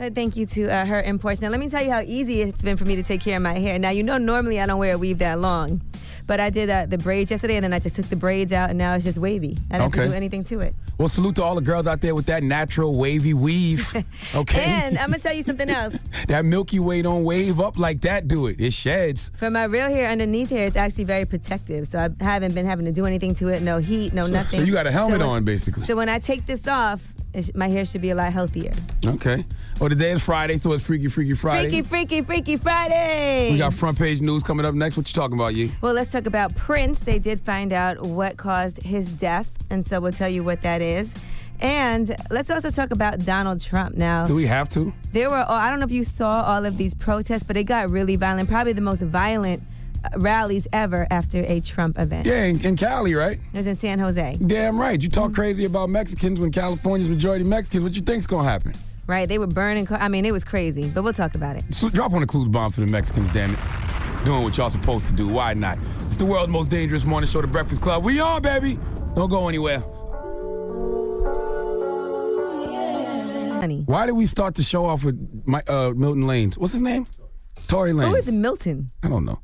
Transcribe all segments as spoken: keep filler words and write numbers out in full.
Uh, thank you to uh, Her Imports. Now, let me tell you how easy it's been for me to take care of my hair. Now, you know, normally I don't wear a weave that long, but I did uh, the braids yesterday, and then I just took the braids out, and now it's just wavy. I didn't Okay. have to do anything to it. Well, salute to all the girls out there with that natural wavy weave. Okay. And I'm going to tell you something else. That Milky Way don't wave up like that, do it. It sheds. For my real hair underneath here, it's actually very protective. So I haven't been having to do anything to it. No heat, no So, nothing. so you got a helmet So when- on, basically. So when I take this off, it sh- my hair should be a lot healthier. Okay. Well, today is Friday, so it's Freaky Freaky Friday. Freaky, freaky, freaky Friday. We got front page news coming up next. What you talking about, Yee? Well, let's talk about Prince. They did find out what caused his death, and so we'll tell you what that is. And let's also talk about Donald Trump now. Do we have to? There were, I don't know if you saw all of these protests, but it got really violent. Probably the most violent uh, rallies ever after a Trump event. Yeah, in, in Cali, right? It was in San Jose. Damn right. You talk crazy about Mexicans when California's majority Mexicans. What you think's gonna happen? Right, they were burning, car- I mean, it was crazy, but we'll talk about it. So drop on the clues bomb for the Mexicans, damn it. Doing what y'all supposed to do. Why not? It's the world's most dangerous morning show, The Breakfast Club. We on, baby. Don't go anywhere. Honey. Why did we start the show off with my, uh, Milton Lanes? What's his name? Tory Lanez. Who is Milton? I don't know.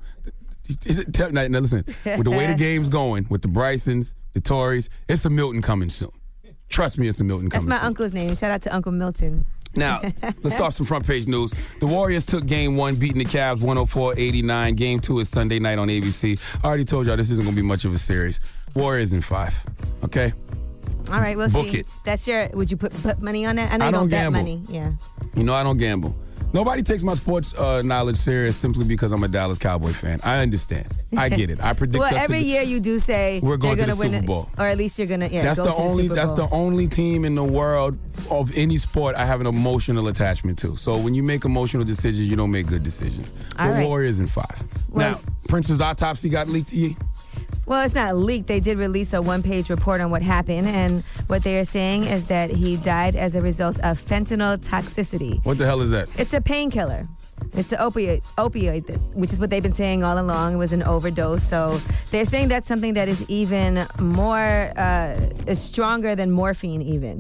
Is it, tell, now, now listen, with the way the game's going, with the Brysons, the Torys, it's a Milton coming soon. Trust me, it's a Milton That's coming my soon. uncle's name. Shout out to Uncle Milton. Now, let's start some front page news. The Warriors took game one, beating the Cavs one oh four eighty-nine. Game two is Sunday night on A B C. I already told y'all this isn't going to be much of a series. Warriors in five, okay? All right, we'll Book see. it. That's your, would you put, put money on that? I know I you don't don't bet gamble. money. Yeah. You know I don't gamble. Nobody takes my sports uh, knowledge serious simply because I'm a Dallas Cowboy fan. I understand. I get it. I predict Well, us to every be- year you do say We're going they're to the gonna win Super it, Bowl. or at least you're gonna. Yeah, that's go the to only Super that's Bowl. the only team in the world of any sport I have an emotional attachment to. So when you make emotional decisions, you don't make good decisions. All the right. Warriors in five. Well- now, Prince's autopsy got leaked to you. Well, it's not leaked. They did release a one-page report on what happened, and what they are saying is that he died as a result of fentanyl toxicity. What the hell is that? It's a painkiller. It's an opioid, opioid, that- which is what they've been saying all along. It was an overdose. So they're saying that's something that is even more, uh, is stronger than morphine even.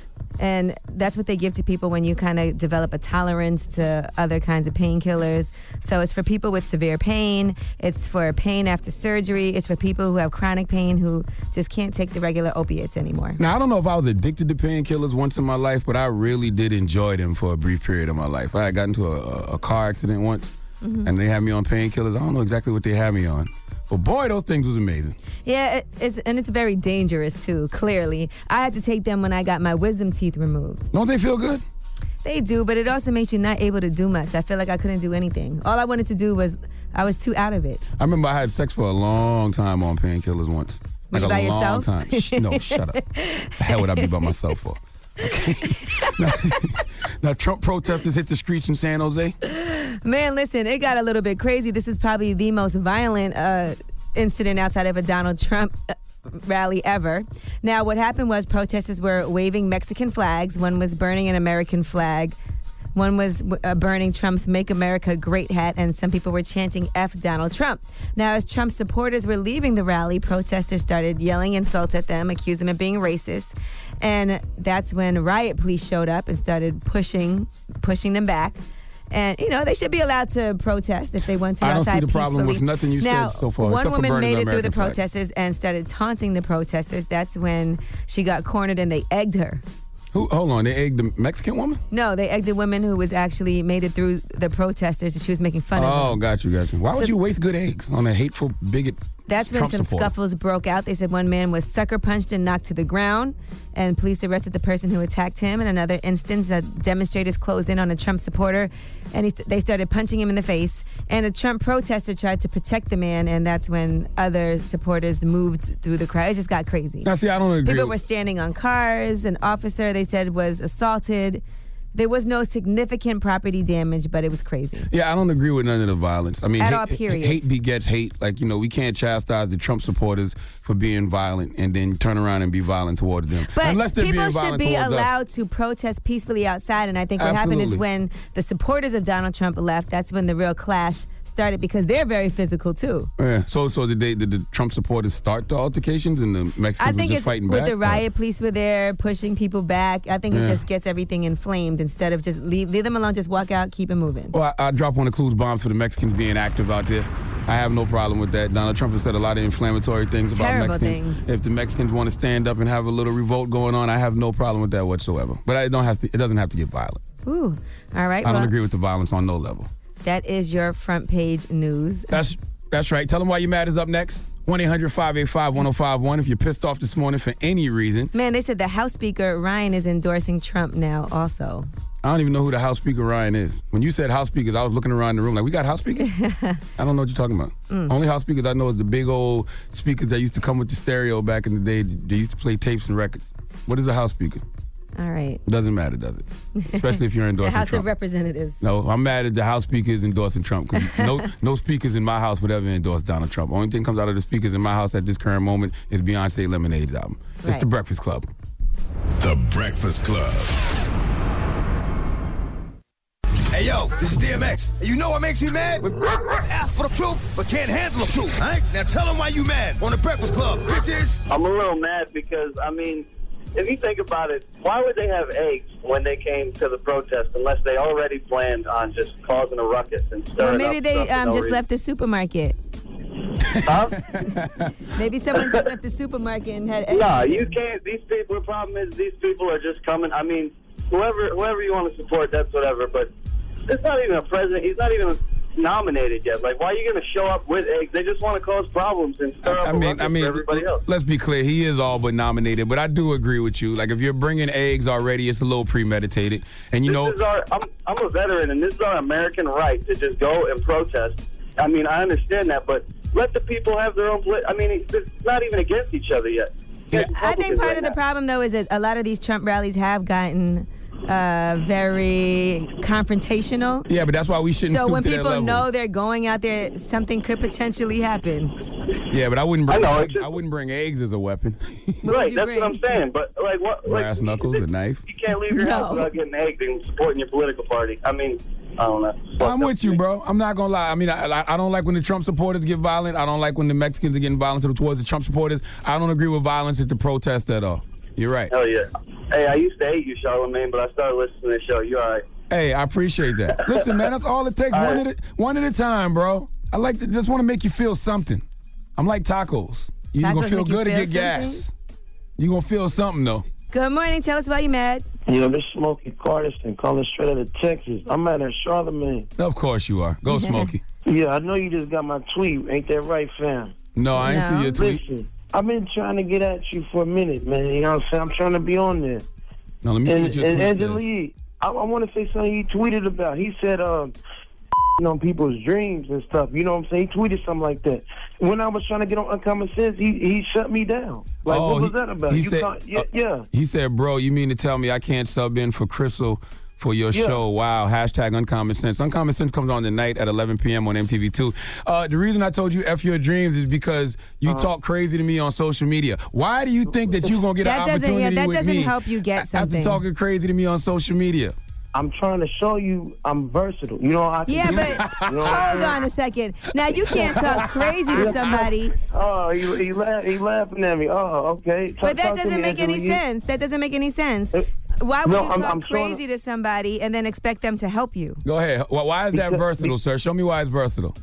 And that's what they give to people when you kind of develop a tolerance to other kinds of painkillers. So it's for people with severe pain. It's for pain after surgery. It's for people who have chronic pain who just can't take the regular opiates anymore. Now, I don't know if I was addicted to painkillers once in my life, but I really did enjoy them for a brief period of my life. I got into a, a car accident once, Mhm. and they had me on painkillers. I don't know exactly what they had me on. But boy, those things was amazing. Yeah, it, it's, and it's very dangerous too, clearly. I had to take them when I got my wisdom teeth removed. Don't they feel good? They do, but it also makes you not able to do much. I feel like I couldn't do anything. All I wanted to do was, I was too out of it. I remember I had sex for a long time on painkillers once. Were Like you a by long yourself? time. Shh, no, shut up. The hell would I be by myself for? Okay. now, now, Trump protesters hit the streets in San Jose. Man, listen, it got a little bit crazy. This is probably the most violent uh, incident outside of a Donald Trump uh, rally ever. Now, what happened was protesters were waving Mexican flags. One was burning an American flag. One was uh, burning Trump's Make America Great hat, and some people were chanting F Donald Trump. Now, as Trump supporters were leaving the rally, protesters started yelling insults at them, accused them of being racist. And that's when riot police showed up and started pushing, pushing them back. And, you know, they should be allowed to protest if they want to I don't outside see the problem peacefully. with nothing you now, said so far, one except for woman burning made the it through the American flag. protesters and started taunting the protesters. That's when she got cornered and they egged her. Who? Hold on, they egged the Mexican woman? No, they egged a woman who was actually made it through the protesters, and she was making fun of them. Oh, got you, got you. Why would So- you waste good eggs on a hateful bigot? That's when Trump some supporter? scuffles broke out. They said one man was sucker punched and knocked to the ground, and police arrested the person who attacked him. In another instance, uh, demonstrators closed in on a Trump supporter, and he, they started punching him in the face. And a Trump protester tried to protect the man, and that's when other supporters moved through the crowd. It just got crazy. Now, see, I don't agree. People were standing on cars. An officer, they said, was assaulted. There was no significant property damage, but it was crazy. Yeah, I don't agree with none of the violence. I mean, At hate, all, period. hate begets hate. Like, you know, we can't chastise the Trump supporters for being violent and then turn around and be violent towards them. But Unless they're people being should violent be towards allowed us. to protest peacefully outside, and I think what happened is Absolutely. when the supporters of Donald Trump left, that's when the real clash started because they're very physical too. Yeah. So, so did they? Did the Trump supporters start the altercations and the Mexicans I were think just it's fighting with back? the riot police were there pushing people back. I think it Yeah. just gets everything inflamed instead of just leave leave them alone. Just walk out, keep it moving. Well, I, I drop one of Clues bombs for the Mexicans being active out there. I have no problem with that. Donald Trump has said a lot of inflammatory things about Terrible Mexicans. things. If the Mexicans want to stand up and have a little revolt going on, I have no problem with that whatsoever. But I don't have to. It doesn't have to get violent. Ooh, all right. I don't well, agree with the violence on no level. That is your front page news. That's that's right. Tell them why you mad is up next. one eight hundred five eight five one oh five one if you're pissed off this morning for any reason. Man, they said the House Speaker Ryan is endorsing Trump now also. I don't even know who the House Speaker Ryan is. When you said House Speakers, I was looking around the room like, we got House Speakers? I don't know what you're talking about. Mm. Only House Speakers I know is the big old speakers that used to come with the stereo back in the day. They used to play tapes and records. What is a House Speaker? All right. Doesn't matter, does it? Especially if you're The endorsing House Trump. of Representatives. No, I'm mad at the House speakers endorsing Trump because no, no speakers in my house would ever endorse Donald Trump. Only thing comes out of the speakers in my house at this current moment is Beyonce Lemonade's album. It's Right. The Breakfast Club. The Breakfast Club. Hey, yo, this is D M X. And you know what makes me mad? When ask for the truth, but can't handle the truth, all right? Now tell them why you mad on The Breakfast Club, bitches. I'm a little mad because, I mean, if you think about it, why would they have eggs when they came to the protest unless they already planned on just causing a ruckus and stirring Well, maybe up they stuff for um, no just reason? left the supermarket. Huh? Maybe someone just left the supermarket and had eggs. No, you can't. These people, the problem is these people are just coming. I mean, whoever whoever you want to support, that's whatever. But it's not even a president. He's not even nominated yet. Like, why are you going to show up with eggs? They just want to cause problems and stir up I a mean, ruckus I mean, for everybody else. let's be clear. He is all but nominated, but I do agree with you. Like, if you're bringing eggs already, it's a little premeditated. And you this know, is our, I'm, I'm a veteran, and this is our American right to just go and protest. I mean, I understand that, but let the people have their own. Pla- I mean, it's it's not even against each other yet. I think part of the problem, though, is that a lot of these Trump rallies have gotten uh, very confrontational. yeah, but that's why we shouldn't So stoop when to that people level. know they're going out there, something could potentially happen. Yeah, but I wouldn't bring. I know, eggs, it's just- I wouldn't bring eggs as a weapon. Right, that's what I'm saying. But like, what? Like, Brass knuckles, a knife. you can't leave your house No. without getting eggs and supporting your political party. I mean, I don't know. I'm with you, bro. I'm not gonna lie. I mean, I, I don't like when the Trump supporters get violent. I don't like when the Mexicans are getting violent towards the Trump supporters. I don't agree with violence at the protest at all. You're right. Hell yeah. Hey, I used to hate you, Charlamagne, but I started listening to the show. You all right? Hey, I appreciate that. Listen, man, that's all it takes. All one right. at a, one at a time, bro. I like to just want to make you feel something. I'm like tacos. You Tacos gonna feel make you good feel or get gas. You gonna feel something though. Good morning. Tell us why you mad. You know, this Smokey Cardiston calling straight out of Texas. I'm mad at Charlamagne. Of course you are. Go, Smokey. Yeah, I know you just got my tweet. Ain't that right, fam? No, I ain't No. see your tweet. Listen, I've been trying to get at you for a minute, man. You know what I'm saying? I'm trying to be on there. No, let me see And, what your and tweet Angela says. Lee, I, I want to say something he tweeted about. He said, um, on people's dreams and stuff. You know what I'm saying? He tweeted something like that. When I was trying to get on Uncommon Sense, he, he shut me down. Like, Oh, what was he- that about? he You said- can't- yeah, uh, yeah. He said, bro, you mean to tell me I can't sub in for Crystal for your Yeah. show? Wow. Hashtag Uncommon Sense. Uncommon Sense comes on tonight at eleven p.m. on M T V two. Uh, the reason I told you F your dreams is because you Uh-huh. talk crazy to me on social media. Why do you think that you're going to get That an doesn't- yeah, opportunity that with doesn't me help you get something. after talking crazy to me on social media? I'm trying to show you I'm versatile. You know, I can Yeah, do but it. You know what I'm hold saying? on a second. Now, you can't talk crazy to somebody, Oh, he, he, laugh, he laughing at me. Oh, okay. Talk, but that talk to doesn't me, make any Angela Yee. sense. That doesn't make any sense. Uh, Why would no, you I'm- talk I'm showing- crazy to somebody and then expect them to help you? Go ahead. Why why is that Because- versatile, sir? Show me why it's versatile.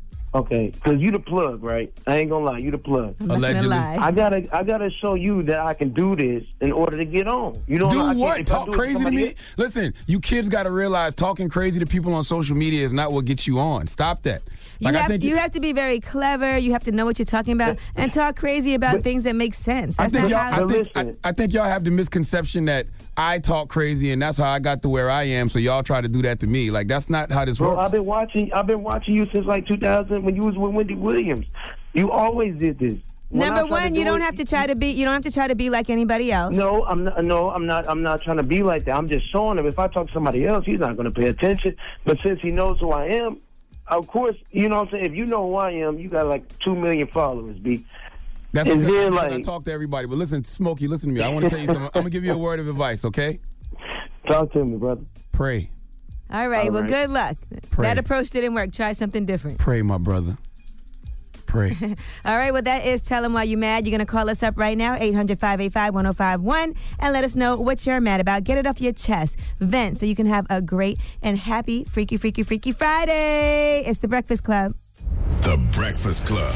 Okay, because you the plug, right? I ain't gonna lie, you the plug. I'm not gonna Allegedly. lie. I gotta, I gotta show you that I can do this in order to get on. You know, Do I can't- what? if I Talk do it crazy to somebody me? else- Listen, you kids got to realize talking crazy to people on social media is not what gets you on. Stop that. You Like, I have, think you have to be very clever. You have to know what you're talking about and talk crazy about But- things that make sense. I That's think not y'all. how. I But think, I, listen. I think y'all have the misconception that I talk crazy and that's how I got to where I am. So y'all try to do that to me. Like that's not how this Bro, I've works. been watching, I've been watching you since like two thousand when you was with Wendy Williams. You always did this. When I Number try to one, you do don't it- have to try to be. You don't have to try to be like anybody else. No, I'm not. No, I'm not. I'm not trying to be like that. I'm just showing him. If I talk to somebody else, he's not going to pay attention. But since he knows who I am, of course, you know what I'm saying. If you know who I am, you got like two million followers, B. That's and because, then, because I like- talk to everybody. But listen, Smokey, listen to me. I want to tell you something. I'm gonna give you a word of advice. Okay? Talk to me, brother. Pray. All right. All well, right. good luck. Pray. Pray. That approach didn't work. Try something different. Pray, my brother. Pray. All right, well, that is Tell 'em Why You Mad. You're going to call us up right now, eight hundred, five eight five, one oh five one, and let us know what you're mad about. Get it off your chest. Vent so you can have a great and happy Freaky, Freaky, Freaky Friday. It's The Breakfast Club. The Breakfast Club.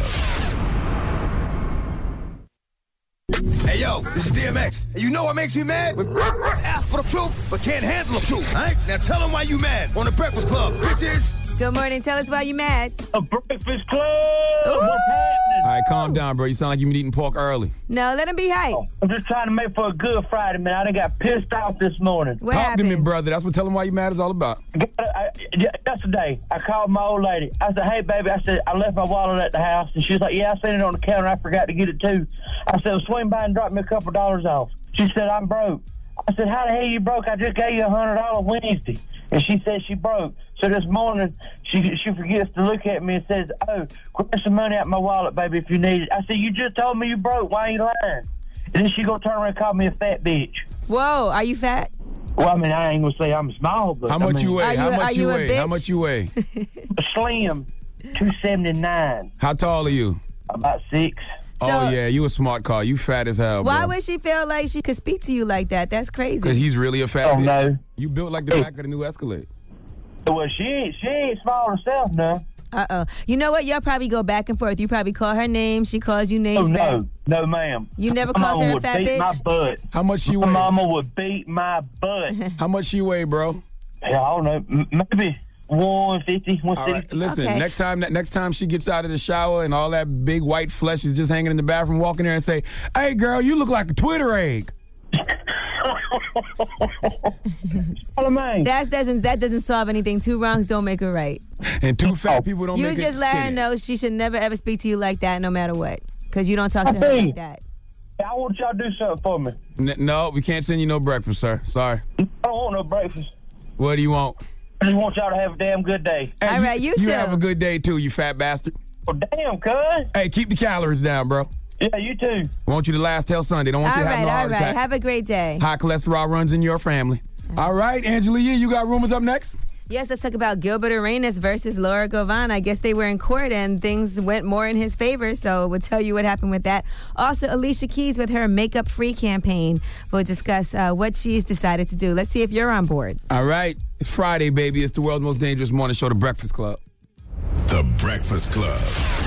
Hey, yo, this is D M X. And you know what makes me mad? When ask for the truth, but can't handle the truth. All right? Now tell them why you mad on The Breakfast Club, bitches. Good morning. Tell us why you mad. The Breakfast Club. Ooh. What's happening? All right, calm down, bro. You sound like you've been eating pork early. No, let him be hype. Oh, I'm just trying to make for a good Friday, man. I done got pissed off this morning. What Talk happened? to me, brother. That's what Tell 'em Why You Mad is all about. I, I, yesterday, I called my old lady. I said, hey, baby, I said, I left my wallet at the house. And she was like, yeah, I seen it on the counter. I forgot to get it, too. I said, well, swing by and drop me a couple dollars off. She said, I'm broke. I said, how the hell you broke? I just gave you a one hundred dollars Wednesday. And she said she broke. So this morning, she she forgets to look at me and says, oh, grab some money out of my wallet, baby, if you need it. I said, you just told me you broke. Why ain't you lying? And then she gonna turn around and call me a fat bitch. Whoa, are you fat? Well, I mean, I ain't gonna say I'm small, but How much I mean, you weigh? Are How you- much are you you a weigh? How bitch? much you weigh? slim, two seventy-nine, How tall are you? about six. Oh, yeah, you a smart car. You fat as hell, bro. Why would she feel like she could speak to you like that? That's Because crazy. he's really a fat Oh, bitch. no. You built like the back of the new Escalade. Well, she ain't, she ain't small herself now. Uh-oh. You know what? Y'all probably go back and forth. You probably call her name. She calls you names Oh, back. no. No, ma'am. You never My called mama her a would fat beat bitch? my butt. How much she My weigh? mama would beat my butt. How much she weigh, bro? I don't know. M- Maybe one fifty, one All sixty. right, listen. Okay. Next time, next time she gets out of the shower and all that big white flesh is just hanging in the bathroom, walk in there and say, "Hey, girl, you look like a Twitter egg." Charlamagne. That doesn't that doesn't solve anything. Two wrongs don't make a right. And two fat people don't You make it just let her skinny. know she should never ever speak to you like that, no matter what, because you don't talk to her Hey. like that. I want y'all to do something for me. N- no, we can't send you no breakfast, sir. Sorry. I don't want no breakfast. What do you want? I just want y'all to have a damn good day. Hey, All right, you You too. have a good day too, you fat bastard. Well, damn, cuz. Hey, keep the calories down, bro. Yeah, you too. Want you to last till Sunday. Don't want All you to have right, no all heart right. attack. Have a great day. High cholesterol runs in your family. All right, Angela Yee, you got rumors up next? Yes, let's talk about Gilbert Arenas versus Laura Govan. I guess they were in court and things went more in his favor, so we'll tell you what happened with that. Also, Alicia Keys with her Makeup Free campaign. We'll discuss uh, what she's decided to do. Let's see if you're on board. All right. It's Friday, baby. It's the world's most dangerous morning show, The Breakfast Club. The Breakfast Club.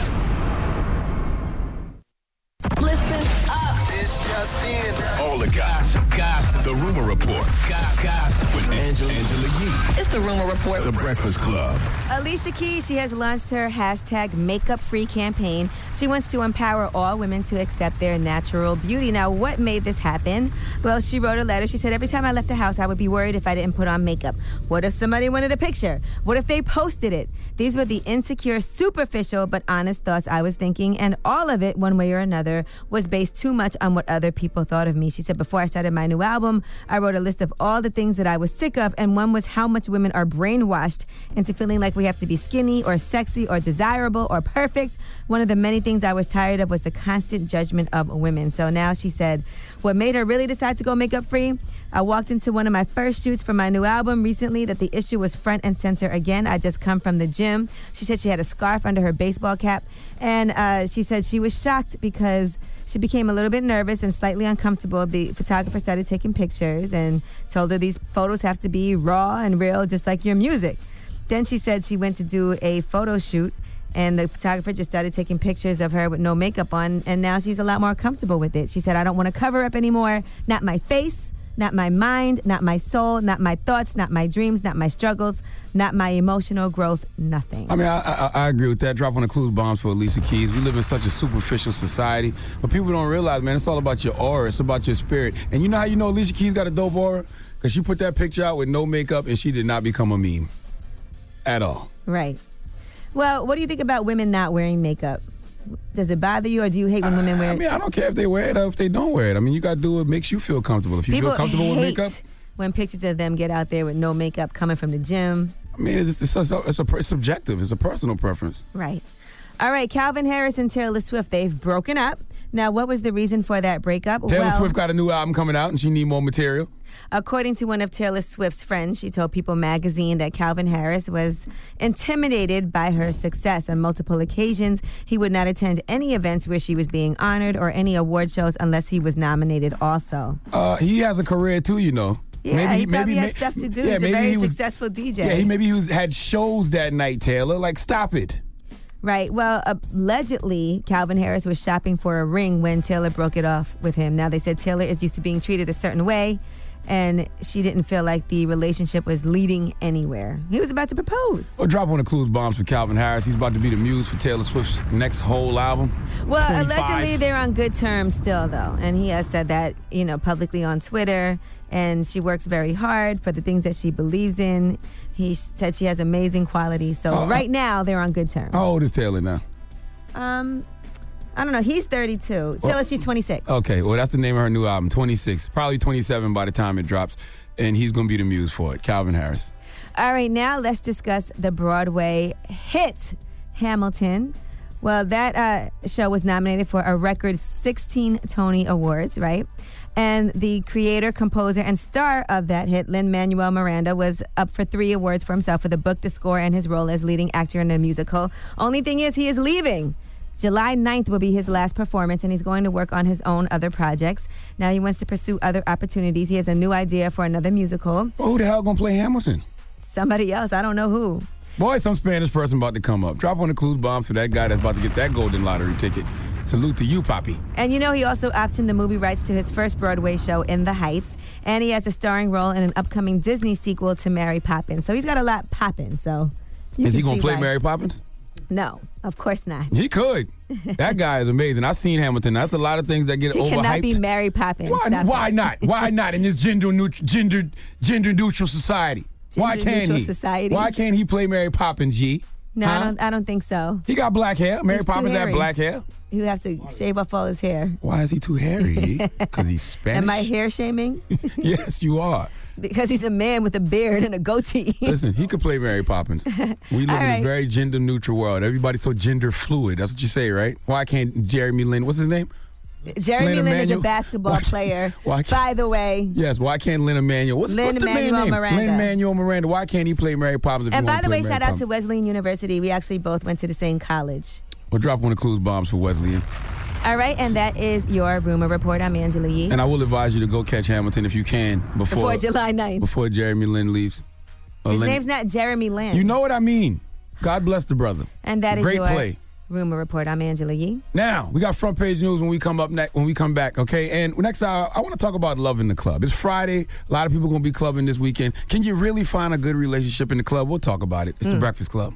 Listen up. It's just in. All the gossip. Gossip. The Rumor Report. Gossip. With Angela, Angela Yee. It's the Rumor Report. The Breakfast Club. Alicia Keys, she has launched her hashtag Makeup Free campaign. She wants to empower all women to accept their natural beauty. Now, what made this happen? Well, she wrote a letter. She said, every time I left the house, I would be worried if I didn't put on makeup. What if somebody wanted a picture? What if they posted it? These were the insecure, superficial, but honest thoughts I was thinking, and all of it, one way or another, was based too much on what other people thought of me. She said, before I started my new album, I wrote a list of all the things that I was sick of, and one was how much women are brainwashed into feeling like we have to be skinny or sexy or desirable or perfect. One of the many things I was tired of was the constant judgment of women. So now she said, what made her really decide to go makeup free? I walked into one of my first shoots for my new album recently that the issue was front and center again. I just come from the gym. She said she had a scarf under her baseball cap, and uh, she said she was shocked because she became a little bit nervous and slightly uncomfortable. The photographer started taking pictures and told her these photos have to be raw and real, just like your music. Then she said she went to do a photo shoot, and the photographer just started taking pictures of her with no makeup on, and now she's a lot more comfortable with it. She said, I don't want to cover up anymore, not my face, not my mind, not my soul, not my thoughts, not my dreams, not my struggles, not my emotional growth, nothing. I mean, I, I, I agree with that. Drop on the clues bombs for Alicia Keys. We live in such a superficial society, but people don't realize, man, it's all about your aura. It's about your spirit. And you know how you know Alicia Keys got a dope aura? Because she put that picture out with no makeup, and she did not become a meme at all. Right. Well, what do you think about women not wearing makeup? Does it bother you, or do you hate when women wear I it? mean, I don't care if they wear it or if they don't wear it. I mean, you got to do what makes you feel comfortable. If you People feel comfortable with hate makeup, when pictures of them get out there with no makeup coming from the gym. I mean, it's, it's, it's, a, it's, a, it's subjective. It's a personal preference. Right. All right, Calvin Harris and Taylor Swift, they've broken up. Now, what was the reason for that breakup? Taylor well, Swift got a new album coming out, and she need more material. According to one of Taylor Swift's friends, she told People magazine that Calvin Harris was intimidated by her success. On multiple occasions, he would not attend any events where she was being honored or any award shows unless he was nominated also. Uh, he has a career, too, you know. Yeah, maybe he, he probably maybe, had stuff to do. Yeah, He's a maybe very he was, successful D J. Yeah, he maybe he was, had shows that night, Taylor. Like, stop it. Right. Well, allegedly, Calvin Harris was shopping for a ring when Taylor broke it off with him. Now, they said Taylor is used to being treated a certain way, and she didn't feel like the relationship was leading anywhere. He was about to propose. Well, drop one of Clues bombs for Calvin Harris. He's about to be the muse for Taylor Swift's next whole album. Well, twenty-five. allegedly, they're on good terms still, though. And he has said that, you know, publicly on Twitter. And she works very hard for the things that she believes in. He said she has amazing qualities. So Uh, right now, they're on good terms. How old is Taylor now? Um, I don't know. He's thirty-two. Taylor, she's twenty-six. Okay, well, that's the name of her new album, twenty-six. Probably twenty-seven by the time it drops. And he's going to be the muse for it, Calvin Harris. All right, now let's discuss the Broadway hit, Hamilton. Well, that uh, show was nominated for a record sixteen Tony Awards, right? And the creator, composer, and star of that hit, Lin-Manuel Miranda, was up for three awards for himself for the book, the score, and his role as leading actor in the musical. Only thing is, he is leaving. July ninth will be his last performance, and he's going to work on his own other projects. Now he wants to pursue other opportunities. He has a new idea for another musical. Well, who the hell gonna play Hamilton? Somebody else. I don't know who. Boy, some Spanish person about to come up. Drop one of Clues bombs for that guy that's about to get that golden lottery ticket. Salute to you, Poppy. And you know, he also optioned the movie rights to his first Broadway show, In the Heights. And he has a starring role in an upcoming Disney sequel to Mary Poppins. So he's got a lot popping. So you Is he can gonna see play why. Mary Poppins? No, of course not. He could. That guy is amazing. I've seen Hamilton. That's a lot of things that get He overhyped. cannot be Mary Poppins. Why, Stop why it. not? Why not in this gender neut- gender gender neutral society? why can't Gender-neutral he? society. Why can't he play Mary Poppins, G? No, Huh? I don't. I don't think so. He got black hair. Mary He's too Poppins had hairy. black hair. You have to shave off all his hair. Why is he too hairy? Because he's Spanish. Am I hair shaming? Yes, you are. Because he's a man with a beard and a goatee. Listen, he could play Mary Poppins. We live All in right. a very gender neutral world. Everybody's so gender fluid. That's what you say, right? Why can't Jeremy Lin? What's his name? Jeremy Lin Lin is a Emanuel. basketball Why- player. why can't- By the way. Yes, why can't Lin Emanuel? What's, what's the man Lin-Manuel name? Miranda. Lin-Manuel Miranda. Why can't he play Mary Poppins if And he by wants the to play way, Mary shout out Poppins? to Wesleyan University. We actually both went to the same college. We'll drop one of Clues bombs for Wesleyan. All right, and that is your rumor report. I'm Angela Yee. And I will advise you to go catch Hamilton if you can before, Before July ninth. Before Jeremy Lin leaves. Or His Lin- name's not Jeremy Lin. You know what I mean. God bless the brother. And that is Great your play. rumor report. I'm Angela Yee. Now, we got front page news when we come up next when we come back, okay? And next hour, I want to talk about love in the club. It's Friday. A lot of people going to be clubbing this weekend. Can you really find a good relationship in the club? We'll talk about it. It's the Breakfast Club.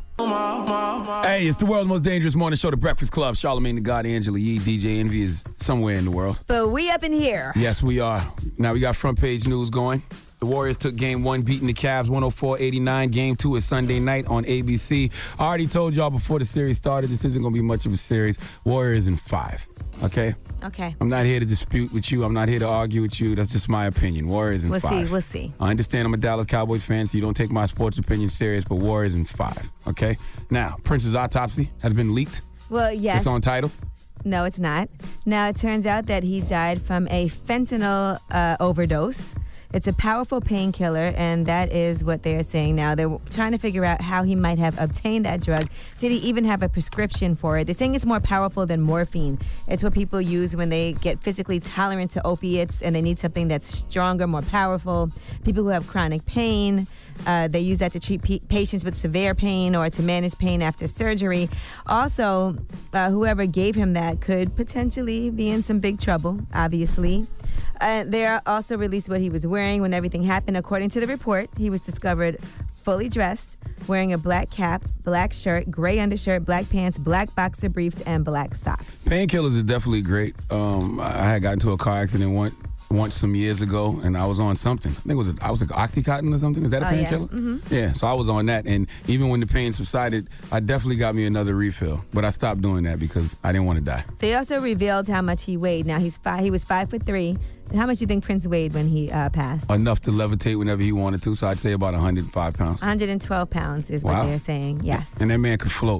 Hey, it's the world's most dangerous morning show, The Breakfast Club. Charlamagne the God, Angela Yee, D J Envy is somewhere in the world. But we up in here. Yes, we are. Now we got front page news going. The Warriors took game one, beating the Cavs one oh four eighty-nine. Game two is Sunday night on A B C. I already told y'all before the series started, this isn't going to be much of a series. Warriors in five, okay? Okay. I'm not here to dispute with you. I'm not here to argue with you. That's just my opinion. Warriors in We'll five. see. We'll see. I understand I'm a Dallas Cowboys fan, so you don't take my sports opinion serious, but Warriors in five, okay? Now, Prince's autopsy has been leaked. Well, yes. It's on title. No, it's not. Now, it turns out that he died from a fentanyl uh, overdose. It's a powerful painkiller, and that is what they're saying now. They're trying to figure out how he might have obtained that drug. Did he even have a prescription for it? They're saying it's more powerful than morphine. It's what people use when they get physically tolerant to opiates and they need something that's stronger, more powerful. People who have chronic pain, uh, they use that to treat pe- patients with severe pain or to manage pain after surgery. Also, uh, whoever gave him that could potentially be in some big trouble, obviously. Uh, they also released what he was wearing when everything happened. According to the report, he was discovered fully dressed, wearing a black cap, black shirt, gray undershirt, black pants, black boxer briefs, and black socks. Painkillers are definitely great. Um, I had gotten into a car accident once, once some years ago, and I was on something. I think it was a, I was like Oxycontin or something. Is that a Oh, yeah. painkiller? Mhm. Yeah, so I was on that, and even when the pain subsided, I definitely got me another refill. But I stopped doing that because I didn't want to die. They also revealed how much he weighed. Now he's five. He was five foot three. How much do you think Prince weighed when he uh, passed? Enough to levitate whenever he wanted to, so I'd say about one hundred five pounds. one hundred twelve pounds is Wow. what they're saying. Yes. And that man could float.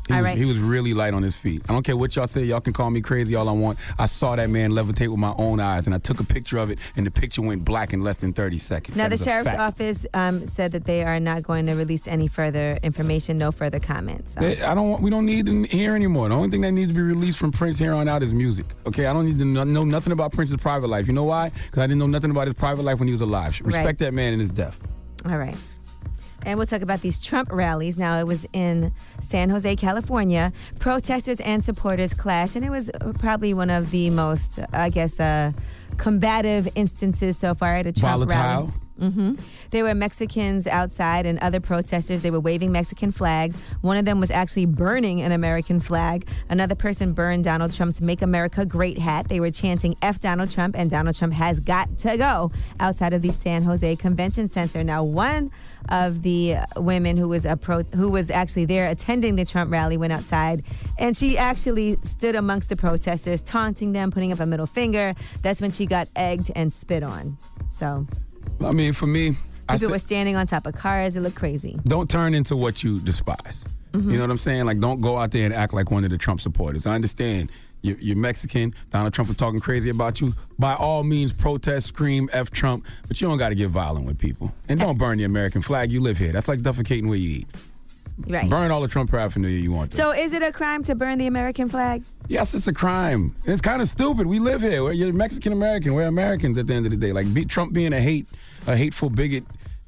He All was, right. He was really light on his feet. I don't care what y'all say. Y'all can call me crazy all I want. I saw that man levitate with my own eyes, and I took a picture of it, and the picture went black in less than thirty seconds. Now, That the is a sheriff's fact. office um, said that they are not going to release any further information, no further comments. So. I don't. want- We don't need to hear anymore. The only thing that needs to be released from Prince here on out is music. Okay, I don't need to know, know nothing about Prince's private life. You know why? Because I didn't know nothing about his private life when he was alive. Respect Right. that man in his death. All right. And we'll talk about these Trump rallies. Now, it was in San Jose, California. Protesters and supporters clashed, and it was probably one of the most, I guess, uh, combative instances so far at a Trump rally. Volatile. Mm-hmm. There were Mexicans outside and other protesters. They were waving Mexican flags. One of them was actually burning an American flag. Another person burned Donald Trump's Make America Great hat. They were chanting F Donald Trump and Donald Trump has got to go outside of the San Jose Convention Center. Now, one of the women who was a pro, who was actually there attending the Trump rally went outside, and she actually stood amongst the protesters, taunting them, putting up a middle finger. That's when she got egged and spit on. So... I mean, for me, I People said, were standing on top of cars. It looked crazy. don't turn into what you despise. Mhm. You know what I'm saying? Like, don't go out there and act like one of the Trump supporters. I understand you're, you're Mexican. Donald Trump was talking crazy about you. By all means, protest, scream, F Trump. But you don't got to get violent with people. And don't burn the American flag. You live here. That's like defecating where you eat. Right. Burn all the Trump paraphernalia you want to. So is it a crime to burn the American flag? Yes, it's a crime. And it's kind of stupid. We live here. We're, you're Mexican American. We're Americans at the end of the day. Like be, Trump being a hate, a hateful bigot.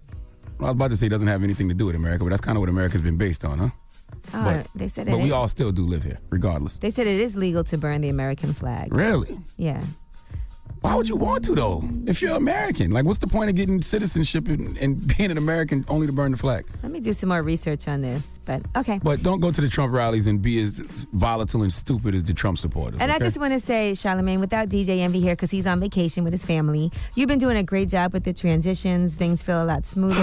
I was about to say it doesn't have anything to do with America, but that's kind of what America's been based on, huh? Oh, but they said it but we is- all still do live here, regardless. They said it is legal to burn the American flag. Really? Yeah. Why would you want to, though? If you're American, like, what's the point of getting citizenship and, and being an American only to burn the flag? Let me do some more research on this. But okay. But don't go to the Trump rallies and be as volatile and stupid as the Trump supporters. And I okay? just want to say, Charlamagne, without D J Envy here, because he's on vacation with his family, you've been doing a great job with the transitions. Things feel a lot smoother.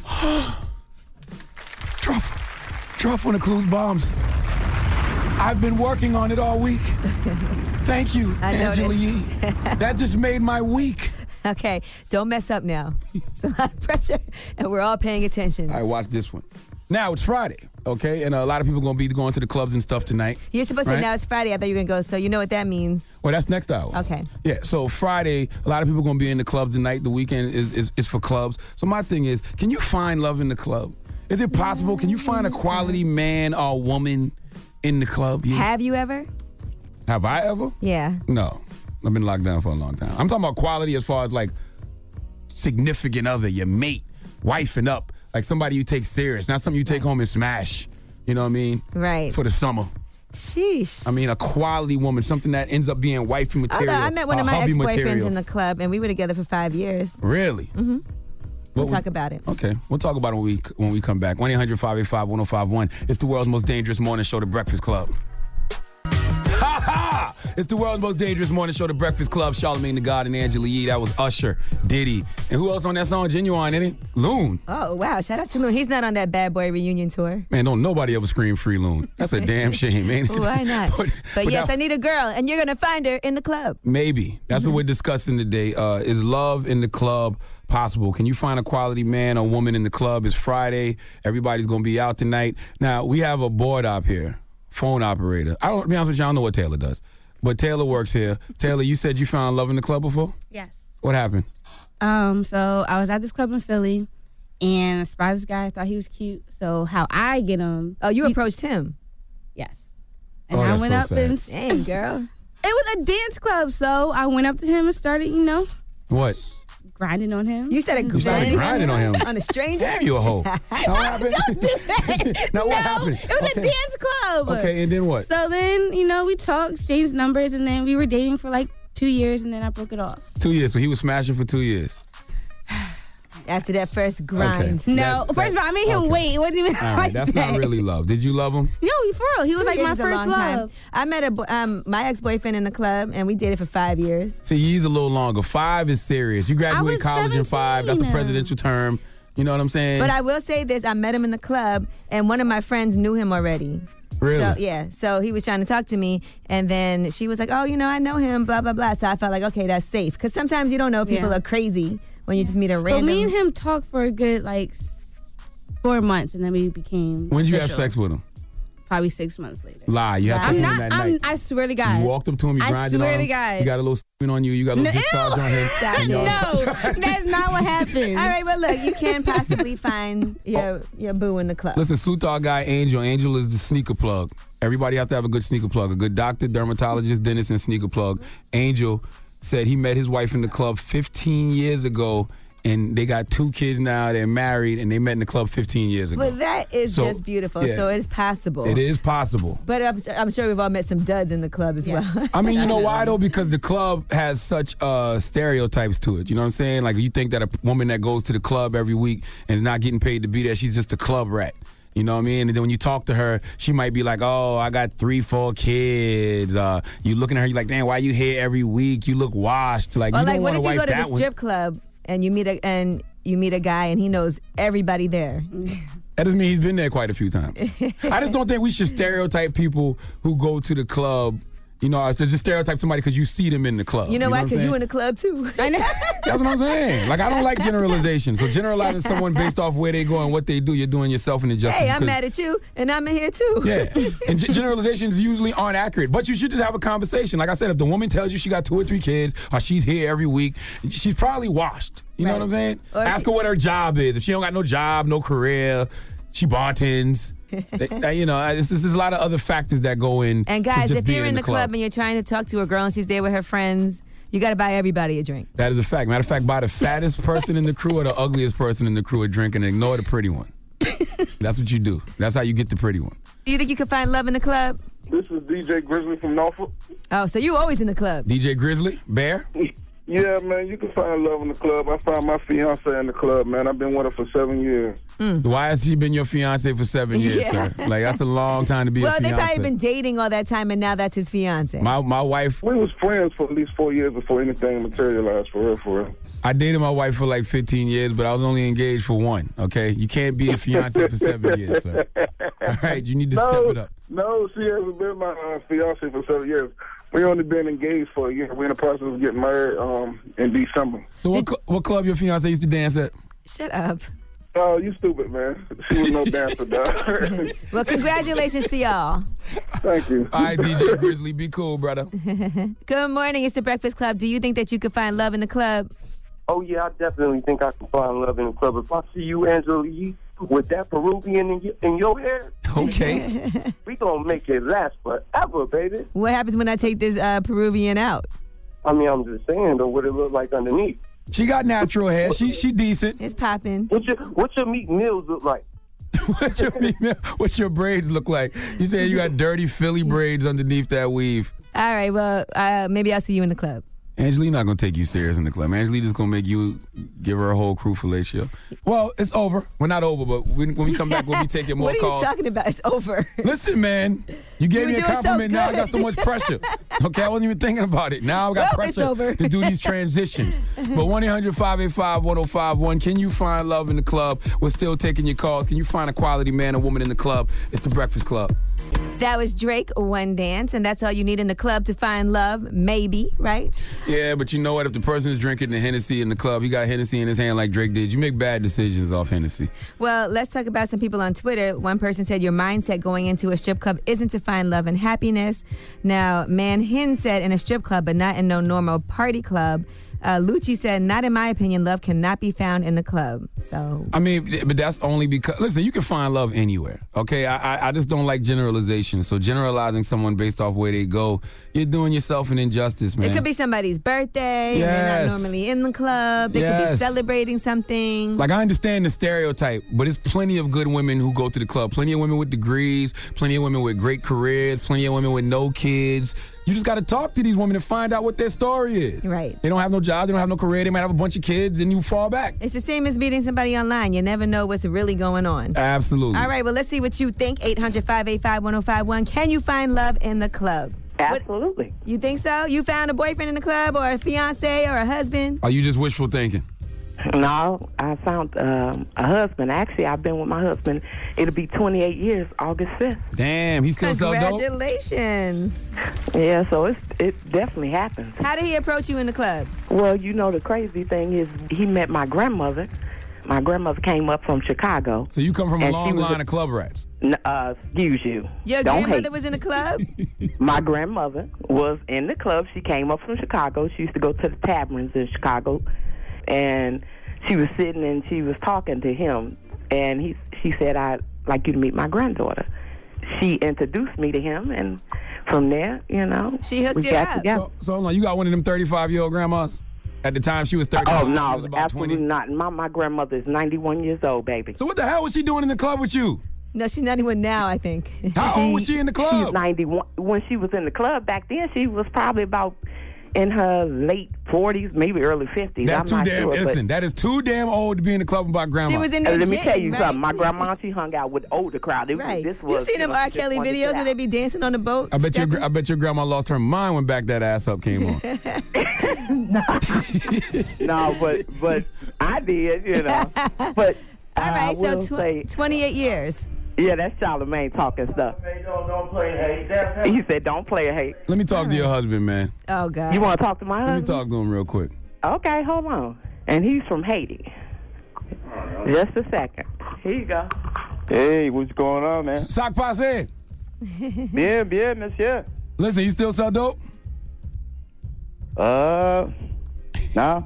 Drop, drop one of Clue's bombs. I've been working on it all week. Thank you, I Angela noticed. Yee. That just made my week. Okay, don't mess up now. It's a lot of pressure, and we're all paying attention. All right, watch this one. Now, it's Friday, okay? And a lot of people going to be going to the clubs and stuff tonight. You're supposed to right? say now it's Friday. I thought you were going to go, so you know what that means. Well, that's next hour. Okay. Yeah, so Friday, a lot of people going to be in the clubs tonight. The weekend is, is, is for clubs. So my thing is, can you find love in the club? Is it possible? Can you find a quality man or woman in the club? Yeah. Have you ever? Have I ever? Yeah. No. I've been locked down for a long time. I'm talking about quality as far as like significant other, your mate, wifing up, like somebody you take serious, not something you take home and smash. You know what I mean? Right. For the summer. Sheesh. I mean, a quality woman, something that ends up being wifey I, material. thought- I met one or of my hubby ex-boyfriends material. in the club, and we were together for five years. Really? Mm-hmm. We'll talk about it. Okay, we'll talk about it when we when we come back. one eight hundred five eight five one oh five one. It's the world's most dangerous morning show, The Breakfast Club. Ha ha! It's the world's most dangerous morning show, The Breakfast Club. Charlamagne the God and Angela Yee. That was Usher, Diddy, and who else on that song? Genuine, ain't it? Loon. Oh, wow. Shout out to Loon. He's not on that Bad Boy reunion tour. Man, don't nobody ever scream free Loon. That's a damn shame, ain't it? Why not? but But, but yes, that- I need a girl, and you're going to find her in the club. Maybe. That's what we're discussing today. Uh, is love in the club possible? Can you find a quality man or woman in the club? It's Friday. Everybody's going to be out tonight. Now, we have a board op here, phone operator. I don't, to be honest with you, I don't know what Taylor does. But Taylor works here. Taylor, you said you found love in the club before? Yes. What happened? Um, so I was at this club in Philly, and I spotted this guy. I thought he was cute. So how I get him? Oh, you approached him? Yes. And Oh, I that's went so up sad. and Dang, girl. It was a dance club, so I went up to him and started, you know, What? grinding on him. You said a You started grinding on him. On a stranger? Damn, you a hoe. Now what happened? Don't do that. Now what no, happened? It was Okay. a dance club. Okay, and then what? So then, you know, we talked, exchanged numbers, and then we were dating for like two years, and then I broke it off. Two years. So he was smashing for two years. After that first grind. Okay. No, That- first of all, I made him okay. wait. It wasn't even All right, like that's that. not really love. Did you love him? No, for real. He was Two like years my is a first long love. time. I met a bo- um my ex-boyfriend in the club, and we dated for five years. See, he's a little longer. Five is serious. You graduate was college in five. That's a seventeen. presidential term. You know what I'm saying? But I will say this: I met him in the club, and one of my friends knew him already. Really? So yeah, so he was trying to talk to me, and then she was like, "Oh, you know, I know him." Blah blah blah. So I felt like, okay, that's safe, because sometimes you don't know people Yeah. are crazy when you just meet a But random. me and him talked for a good like s- four months, and then we became. when did you have official. sex with him? probably six months later. Lie. You had I'm sex with not. him that I'm, night. I swear to God. You walked up to him. You I grinded swear on to him. God. You got a little spin on you. You got a little No, discharge on him. and y'all- No, that's not what happened. All right, well, look, you can possibly find your your boo in the club. Listen, salute to our guy Angel. Angel is the sneaker plug. Everybody has to have a good sneaker plug. A good doctor, dermatologist, dentist, and sneaker plug. Angel said he met his wife in the club fifteen years ago, and they got two kids now. They're married, and they met in the club fifteen years ago. Well, that is So, just beautiful. yeah. So it's possible. It is possible. But I'm, I'm sure we've all met some duds in the club as well. I mean, you know why, though? Because the club has such uh, stereotypes to it. You know what I'm saying? Like, you think that a woman that goes to the club every week and is not getting paid to be there, she's just a club rat. You know what I mean? And then when you talk to her, she might be like, oh, I got three, four kids. Uh, you looking at her, you're like, damn, why you here every week? You look washed. Like, Or you like, don't what want to if you wipe go to that the one. strip club and you meet a and you meet a guy and he knows everybody there? That doesn't mean he's been there quite a few times. I just don't think we should stereotype people who go to the club. You know, it's just stereotype somebody because you see them in the club. You know why? what I'm Because you saying? in the club too. I know. That's what I'm saying. Like, I don't like generalization. So generalizing someone based off where they go and what they do, you're doing yourself an injustice. Hey, I'm because- mad at you, and I'm in here too. Yeah, and g- generalizations usually aren't accurate, but you should just have a conversation. Like I said, if the woman tells you she got two or three kids, or she's here every week, she's probably washed. You know Right. what I'm saying? Or Ask she- her what her job is. If she don't got no job, no career, she bartends. They- they- you know, there's, there's a lot of other factors that go in. And to guys, just if being you're in the club. and you're trying to talk to a girl and she's there with her friends, you got to buy everybody a drink. That is a fact. Matter of fact, buy the fattest person in the crew or the ugliest person in the crew a drink and ignore the pretty one. That's what you do. That's how you get the pretty one. Do you think you can find love in the club? This is D J Grizzly from Norfolk. Oh, so you always in the club? D J Grizzly, Bear. Yeah, man, you can find love in the club. I found my fiance in the club, man. I've been with her for seven years. Why has she been your fiance for seven years, Yeah. sir? Like, that's a long time to be Well, a they fiance. probably been dating all that time, and now that's his fiance. My my wife. We was friends for at least four years before anything materialized, for real, for real. I dated my wife for like fifteen years, but I was only engaged for one. Okay, you can't be a fiance for seven years, sir. All right, you need to no, step it up. No, she hasn't been my uh, fiance for seven years. We only been engaged for a year. We're in the process of getting married um, in December. So what cl- what club your fiance used to dance at? Shut up. Oh, you stupid, man. She was no dancer, dog. Well, congratulations to y'all. Thank you. All right, D J Grizzly, be cool, brother. Good morning. It's the Breakfast Club. Do you think that you could find love in the club? Oh, yeah, I definitely think I can find love in the club. If I see you, Angela Yee, with that Peruvian in your, in your hair, okay, we gonna make it last forever, baby. What happens when I take this uh, Peruvian out? I mean, I'm just saying, though, what it look like underneath. She got natural hair. She she decent. It's popping. What's your What's your Meek Mills look like? What's your what's your braids look like? You saying you got dirty Philly braids underneath that weave? All right, well, uh, maybe I'll see you in the club. Angelique not gonna take you serious in the club. Angelique just gonna make you give her a whole crew fellatio. Well, it's over. We're not over, but when, when we come back, we'll be taking more what are calls. you talking about? It's over. Listen, man, you gave You me were a doing so compliment. now I got so good. much pressure. Okay, I wasn't even thinking about it. Now I got Well, it's pressure over. to do these transitions. But one eight hundred five eight five one oh five one. Can you find love in the club? We're still taking your calls. Can you find a quality man or woman in the club? It's the Breakfast Club. That was Drake, One Dance, and that's all you need in the club to find love, maybe, right? Yeah, but you know what? If the person is drinking the Hennessy in the club, he got Hennessy in his hand like Drake did. You make bad decisions off Hennessy. Well, let's talk about some people on Twitter. One person said your mindset going into a strip club isn't to find love and happiness. Now, Manhin said in a strip club, but not in no normal party club. Uh, Lucci said, not in my opinion, love cannot be found in the club. So I mean, but that's only because, listen, you can find love anywhere, okay? I, I, I just don't like generalization. So generalizing someone based off where they go, you're doing yourself an injustice, man. it could be somebody's birthday, and they're Yes. not normally in the club. They could be Yes. celebrating something. Like, I understand the stereotype, but it's plenty of good women who go to the club. Plenty of women with degrees, plenty of women with great careers, plenty of women with no kids. You just got to talk to these women to find out what their story is. Right. They don't have no job, they don't have no career, they might have a bunch of kids, and you fall back. It's the same as meeting somebody online. You never know what's really going on. Absolutely. All right, well, let's see what you think. eight hundred five eight five one oh five one. Can you find love in the club? Absolutely. What, you think so? You found a boyfriend in the club or a fiance or a husband? Are you just wishful thinking? No, I found um, a husband. Actually, I've been with my husband. It'll be twenty-eight years, August fifth. Damn, he's still so dope. Congratulations. Yeah, so it's, it definitely happens. How did he approach you in the club? Well, you know, the crazy thing is he met my grandmother. My grandmother came up from Chicago. So you come from a and she long was line of club rats. N- Uh, excuse you. Your Don't grandmother hate. was in the club? My grandmother was in the club. She came up from Chicago. She used to go to the taverns in Chicago. And she was sitting and she was talking to him. And he, she said, I'd like you to meet my granddaughter. She introduced me to him. And from there, you know, she hooked we it got up. together. So, so hold on, you got one of them thirty-five-year-old grandmas? At the time she was thirty-five, Oh, no, she was about absolutely twenty. not. My, my grandmother is ninety-one years old, baby. So what the hell was she doing in the club with you? No, she's ninety-one now, I think. How old was she in the club? She's ninety-one. When she was in the club back then, she was probably about in her late forties, maybe early fifties. That's I'm too not damn, sure, but- listen, that is too damn old to be in the club with my grandma. She was in Uh, the Let gym, me tell you right? something. My grandma, she hung out with older crowd. It, Right. This You was, seen them know, R. she just Kelly wanted to videos get where they out. be dancing on the boat? I bet your stepping? I bet your grandma lost her mind when Back That Ass Up came on. No, but but I did, you know. But All right, I so will tw- say, twenty-eight years. yeah, that's Charlamagne talking stuff. Don't, don't play hate. He said, "Don't play a hate." Let me talk to your husband, man. Oh, God. You want to talk to my Let me husband? talk to him real quick. Okay, hold on. And he's from Haiti. Just a second. Here you go. Hey, what's going on, man? Sock Passe. Bien, bien, monsieur. Listen, you still sell dope? Uh, no.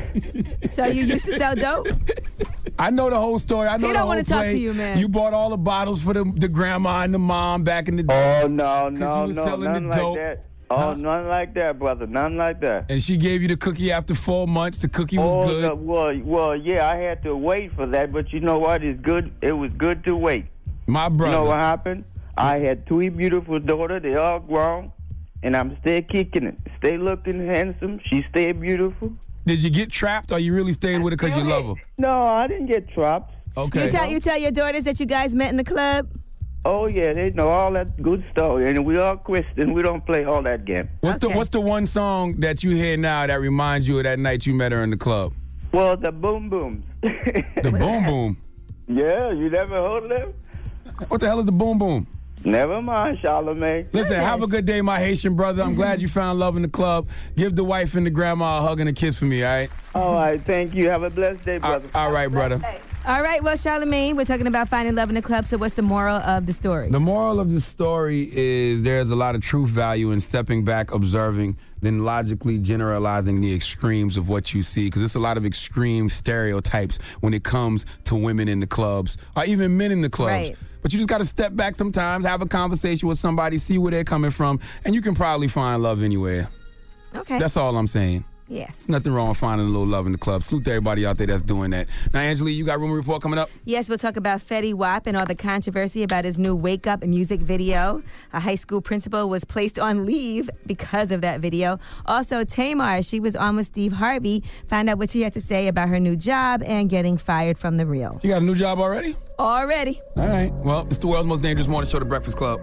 So you used to sell dope? I know the whole story. I know He the don't whole wanna talk play. to you, man. You bought all the bottles for the, the grandma and the mom back in the day. Oh, no, 'Cause no, you was no, selling nothing the like dope. that. Oh, nothing like that, brother. Nothing like that. And she gave you the cookie after four months. The cookie was oh, good. the- well, well, yeah, I had to wait for that, but you know what? It's good. It was good to wait. My brother. You know what happened? I had two beautiful daughters. They all grown, and I'm still kicking it. Stay looking handsome. She stayed beautiful. Did you get trapped or you really stayed with her because you love her? No, I didn't get trapped. Okay. You tell, you tell your daughters that you guys met in the club? Oh yeah, they know all that good stuff, and we all Christian. We don't play all that game. What's the What's the one song that you hear now that reminds you of that night you met her in the club? Well, the boom booms. The boom boom. Yeah, you never heard of them? What the hell is the boom boom? Never mind, Charlamagne. Listen, have a good day, my Haitian brother. I'm glad you found love in the club. Give the wife and the grandma a hug and a kiss for me, all right? All right, thank you. Have a blessed day, brother. All right, brother. All right, well, Charlamagne, we're talking about finding love in the club, so what's the moral of the story? The moral of the story is there's a lot of truth value in stepping back, observing, then logically generalizing the extremes of what you see, because there's a lot of extreme stereotypes when it comes to women in the clubs, or even men in the clubs. Right. But you just got to step back sometimes, have a conversation with somebody, see where they're coming from, and you can probably find love anywhere. Okay. That's all I'm saying. Yes. Nothing wrong with finding a little love in the club. Salute to everybody out there that's doing that. Now, Angela, you got Rumor Report coming up? Yes, we'll talk about Fetty Wap and all the controversy about his new Wake Up music video. A high school principal was placed on leave because of that video. Also, Tamar, she was on with Steve Harvey. Find out what she had to say about her new job and getting fired from The Real. You got a new job already? Already. All right. Well, it's the world's most dangerous morning show, The Breakfast Club.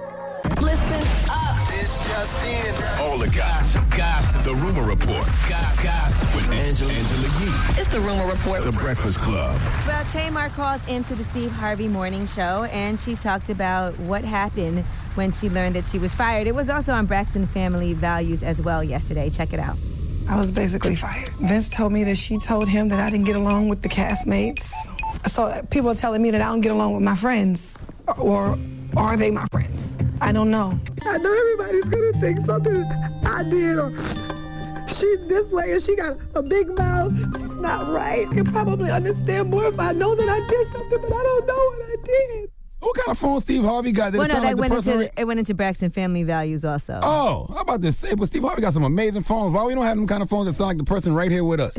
Listen up. This just in. All the gossip, gossip. The Rumor Report. Gossip, gossip. With Angela, Angela Yee. It's the Rumor Report. The Breakfast Club. Well, Tamar called into the Steve Harvey Morning Show, and she talked about what happened when she learned that she was fired. It was also on Braxton Family Values as well yesterday. Check it out. I was basically fired. Vince told me that she told him that I didn't get along with the castmates. So people are telling me that I don't get along with my friends. Or are they my friends? I don't know. I know everybody's gonna think something I did or she's this way and she got a big mouth. It's not right. I can probably understand more if I know that I did something, but I don't know what I did. What kind of phone Steve Harvey got? Did Well, it no, sound that like the went person into, re- it went into Braxton Family Values also. Oh, how about this? Say, but Steve Harvey got some amazing phones. Why we don't have them kind of phones that sound like the person right here with us?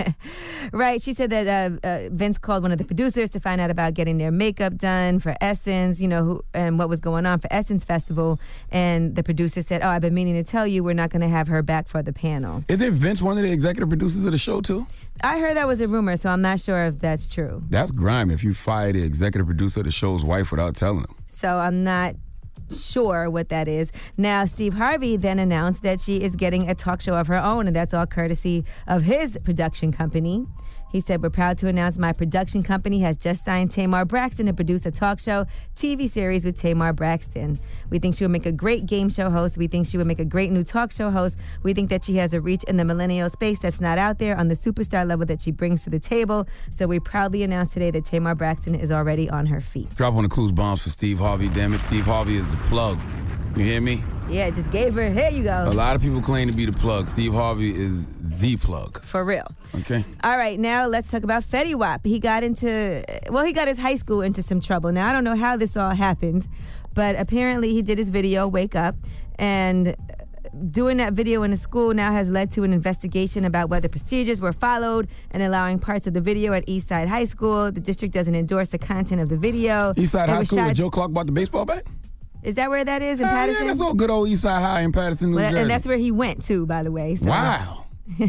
Right. She said that uh, uh, Vince called one of the producers to find out about getting their makeup done for Essence, you know, who, and what was going on for Essence Festival. And the producer said, oh, I've been meaning to tell you we're not going to have her back for the panel. Isn't Vince one of the executive producers of the show, too? I heard that was a rumor, so I'm not sure if that's true. That's grimy if you fire the executive producer of the show's wife without telling him. So I'm not sure what that is. Now, Steve Harvey then announced that she is getting a talk show of her own, and that's all courtesy of his production company. He said, we're proud to announce my production company has just signed Tamar Braxton to produce a talk show T V series with Tamar Braxton. We think she would make a great game show host. We think she would make a great new talk show host. We think that she has a reach in the millennial space that's not out there on the superstar level that she brings to the table. So we proudly announce today that Tamar Braxton is already on her feet. Drop on the clues bombs for Steve Harvey. Damn it, Steve Harvey is the plug. You hear me? Yeah, just gave her, here you go. A lot of people claim to be the plug. Steve Harvey is the plug. For real. Okay. All right, now let's talk about Fetty Wap. He got into, well, he got his high school into some trouble. Now, I don't know how this all happened, but apparently he did his video, Wake Up, and doing that video in the school now has led to an investigation about whether procedures were followed and allowing parts of the video at Eastside High School. The district doesn't endorse the content of the video. Eastside It High was School shot- where Joe Clark bought the baseball bat? Is that where that is in Uh, Patterson? Yeah, that's all good old Eastside High in Patterson, New Well, Jersey. and that's where he went to, by the way. So. Wow.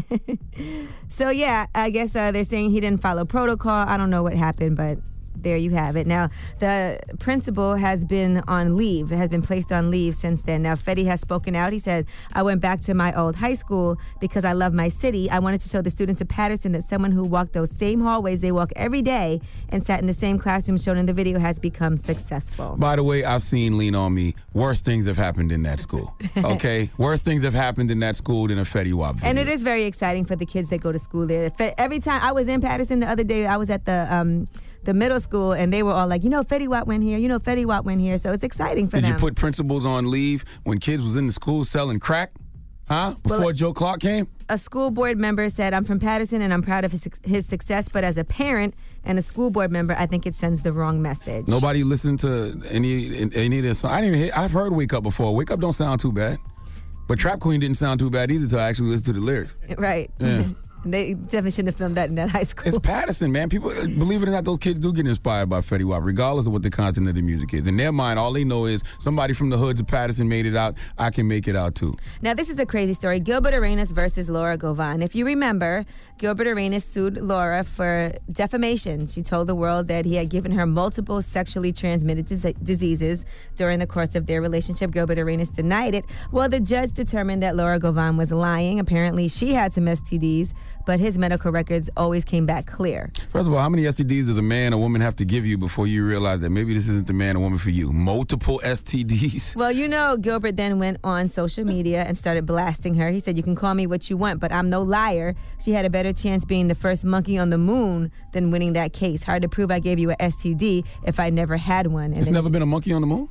So, yeah, I guess uh, they're saying he didn't follow protocol. I don't know what happened, but there you have it. Now, the principal has been on leave, has been placed on leave since then. Now, Fetty has spoken out. He said, I went back to my old high school because I love my city. I wanted to show the students of Patterson that someone who walked those same hallways they walk every day and sat in the same classroom shown in the video has become successful. By the way, I've seen Lean On Me. Worse things have happened in that school. Okay? Worse things have happened in that school than a Fetty Wap video. And it is very exciting for the kids that go to school there. Fe- Every time I was in Patterson the other day, I was at the um, the middle school, and they were all like, you know, Fetty Wap went here, you know, Fetty Wap went here. So it's exciting for Did them. you put principals on leave when kids was in the school selling crack? Huh? Before Well, Joe Clark came? A school board member said, I'm from Patterson and I'm proud of his, his success, but as a parent and a school board member, I think it sends the wrong message. Nobody listened to any any of this. I didn't even hear, I've heard Wake Up before. Wake Up don't sound too bad. But Trap Queen didn't sound too bad either until I actually listened to the lyrics. Right. Yeah. They definitely shouldn't have filmed that in that high school. It's Patterson, man. People, believe it or not, those kids do get inspired by Fetty Wap, regardless of what the content of the music is. In their mind, all they know is somebody from the hoods of Patterson made it out. I can make it out too. Now, this is a crazy story. Gilbert Arenas versus Laura Govan. If you remember, Gilbert Arenas sued Laura for defamation. She told the world that he had given her multiple sexually transmitted dis- diseases during the course of their relationship. Gilbert Arenas denied it. Well, the judge determined that Laura Govan was lying. Apparently, she had some S T Ds, but his medical records always came back clear. First of all, how many S T Ds does a man or woman have to give you before you realize that maybe this isn't the man or woman for you? Multiple S T Ds? Well, you know, Gilbert then went on social media and started blasting her. He said, you can call me what you want, but I'm no liar. She had a better chance being the first monkey on the moon than winning that case. Hard to prove I gave you a S T D if I never had one. And There's then never been a monkey on the moon?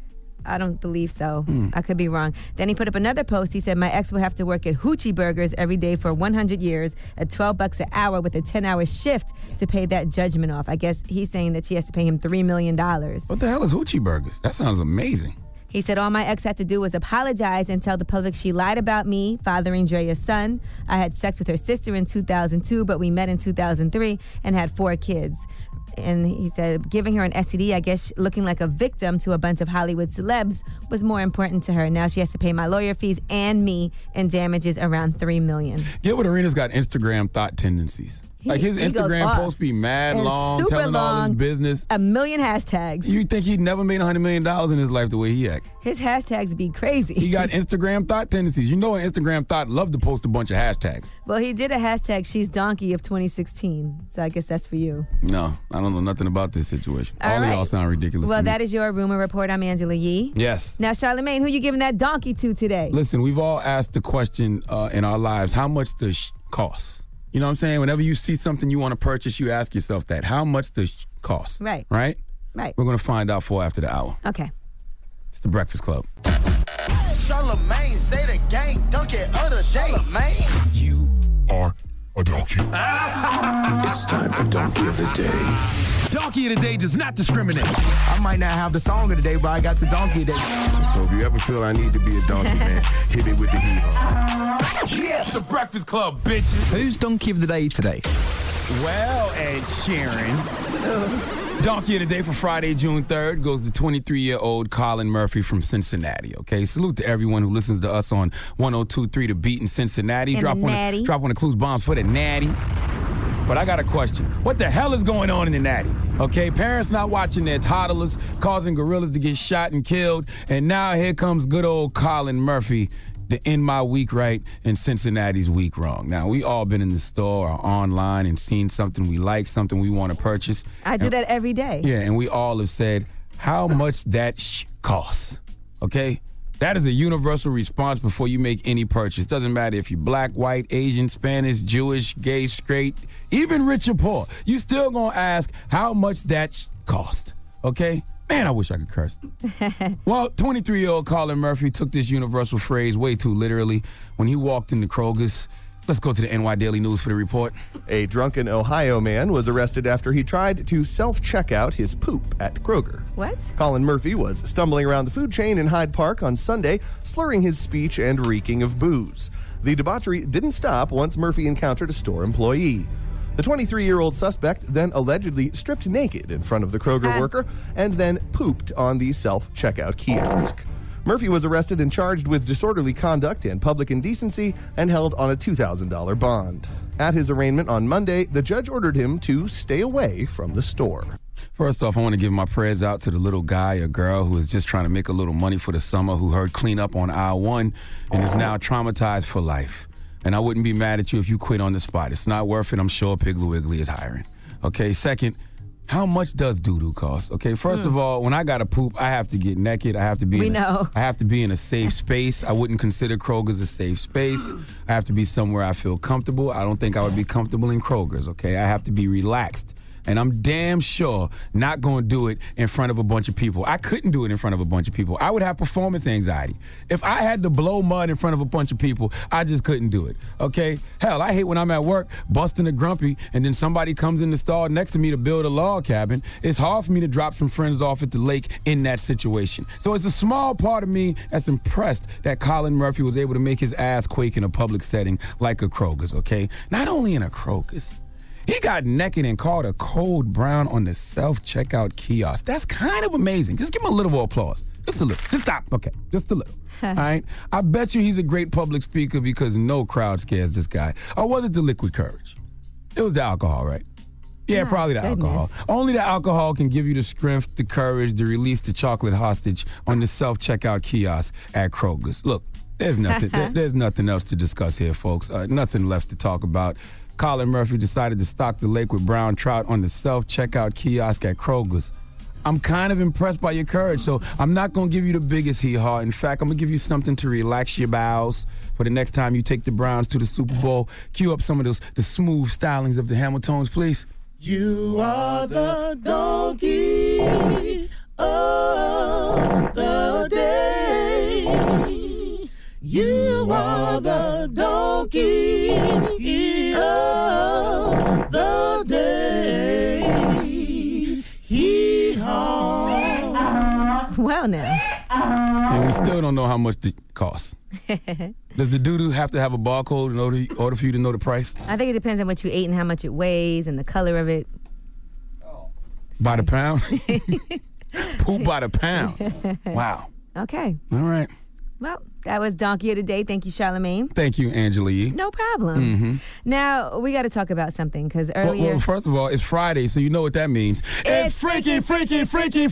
I don't believe so. Hmm. I could be wrong. Then he put up another post. He said, my ex will have to work at Hoochie Burgers every day for one hundred years at twelve bucks an hour with a ten hour shift to pay that judgment off. I guess he's saying that she has to pay him three million dollars. What the hell is Hoochie Burgers? That sounds amazing. He said, all my ex had to do was apologize and tell the public she lied about me fathering Drea's son. I had sex with her sister in two thousand two, but we met in two thousand three and had four kids. And he said, giving her an S T D, I guess looking like a victim to a bunch of Hollywood celebs was more important to her. Now she has to pay my lawyer fees and me in damages around three million dollars. Gilbert Arenas got Instagram thought tendencies. Like his He goes Instagram off. posts be mad And long, super telling all his long. business. A million hashtags. You think he'd never made one hundred million dollars in his life the way he act? His hashtags be crazy. He got Instagram thought tendencies. You know an Instagram thought love to post a bunch of hashtags. Well, he did a hashtag, she's donkey of twenty sixteen. So I guess that's for you. No, I don't know nothing about this situation. All, All of right. y'all sound ridiculous Well, to me. that is your rumor report. I'm Angela Yee. Yes. Now, Charlamagne, who you giving that donkey to today? Listen, we've all asked the question uh, in our lives, how much does sh- cost? You know what I'm saying? Whenever you see something you want to purchase, you ask yourself that. How much does sh- cost? Right. Right? Right. We're going to find out for after the hour. Okay. It's The Breakfast Club. Charlamagne, say the gang, dunk it other day, man. You are a donkey. It's time for Donkey of the Day. Donkey of the Day does not discriminate. I might not have the song of the day, but I got the donkey of the day. So if you ever feel I need to be a donkey, man, hit me with the heat. Yeah, it's The Breakfast Club, bitches. Who's Donkey of the Day today? Well, Ed Sheeran. Donkey of the Day for Friday, June third goes to twenty-three-year-old Colin Murphy from Cincinnati, okay? Salute to everyone who listens to us on one oh two point three The Beat in Cincinnati. And drop the one, Natty. Drop one of Clues Bombs for the Natty. But I got a question. What the hell is going on in the Natty? Okay, parents not watching their toddlers, causing gorillas to get shot and killed, and now here comes good old Colin Murphy to end my week right and Cincinnati's week wrong. Now, we all been in the store or online and seen something we like, something we want to purchase. I do and, that every day. Yeah, and we all have said how much that sh- costs, okay? That is a universal response before you make any purchase. Doesn't matter if you're black, white, Asian, Spanish, Jewish, gay, straight, even rich or poor. You still gonna ask how much that sh- cost, okay? Man, I wish I could curse. Well, twenty-three-year-old Colin Murphy took this universal phrase way too literally when he walked into Kroger's. Let's go to the N Y Daily News for the report. A drunken Ohio man was arrested after he tried to self-check out his poop at Kroger. What? Colin Murphy was stumbling around the food chain in Hyde Park on Sunday, slurring his speech and reeking of booze. The debauchery didn't stop once Murphy encountered a store employee. The twenty-three-year-old suspect then allegedly stripped naked in front of the Kroger worker and then pooped on the self-checkout kiosk. Murphy was arrested and charged with disorderly conduct and public indecency and held on a two thousand dollars bond. At his arraignment on Monday, the judge ordered him to stay away from the store. First off, I want to give my prayers out to the little guy or girl who is just trying to make a little money for the summer, who heard clean up on aisle one and is now traumatized for life. And I wouldn't be mad at you if you quit on the spot. It's not worth it. I'm sure Piggly Wiggly is hiring. Okay, second, how much does doo-doo cost? Okay, first mm. of all, when I gotta poop, I have to get naked. I have to be we in a, know. I have to be in a safe space. I wouldn't consider Kroger's a safe space. I have to be somewhere I feel comfortable. I don't think I would be comfortable in Kroger's, okay? I have to be relaxed. And I'm damn sure not going to do it in front of a bunch of people. I couldn't do it in front of a bunch of people. I would have performance anxiety. If I had to blow mud in front of a bunch of people, I just couldn't do it, okay? Hell, I hate when I'm at work busting a grumpy and then somebody comes in the stall next to me to build a log cabin. It's hard for me to drop some friends off at the lake in that situation. So it's a small part of me that's impressed that Colin Murphy was able to make his ass quake in a public setting like a Kroger's, okay? Not only in a Kroger's. He got naked and called a cold brown on the self-checkout kiosk. That's kind of amazing. Just give him a little more applause. Just a little. Just stop. Okay, just a little. All right? I bet you he's a great public speaker because no crowd scares this guy. Or was it the liquid courage? It was the alcohol, right? Yeah, oh, probably the goodness. alcohol. Only the alcohol can give you the strength, the courage to release the chocolate hostage on the self-checkout kiosk at Kroger's. Look, there's nothing, there, there's nothing else to discuss here, folks. Uh, nothing left to talk about. Colin Murphy decided to stock the lake with brown trout on the self-checkout kiosk at Kroger's. I'm kind of impressed by your courage, so I'm not going to give you the biggest hee-haw. In fact, I'm going to give you something to relax your bowels for the next time you take the Browns to the Super Bowl. Cue up some of those the smooth stylings of the Hamiltons, please. You are the donkey of the day. You are the donkey of the day. Hee-haw. Well, now. And we still don't know how much it costs. Does the doo-doo have to have a barcode in order, order for you to know the price? I think it depends on what you ate and how much it weighs and the color of it. By the pound? Poop by the pound. Wow. Okay. All right. Well, that was Donkey of the Day. Thank you, Charlamagne. Thank you, Angela Yee. No problem. Mm-hmm. Now, we got to talk about something, because earlier... Well, well, first of all, it's Friday, so you know what that means. It's, it's Freaky, Freaky, Freaky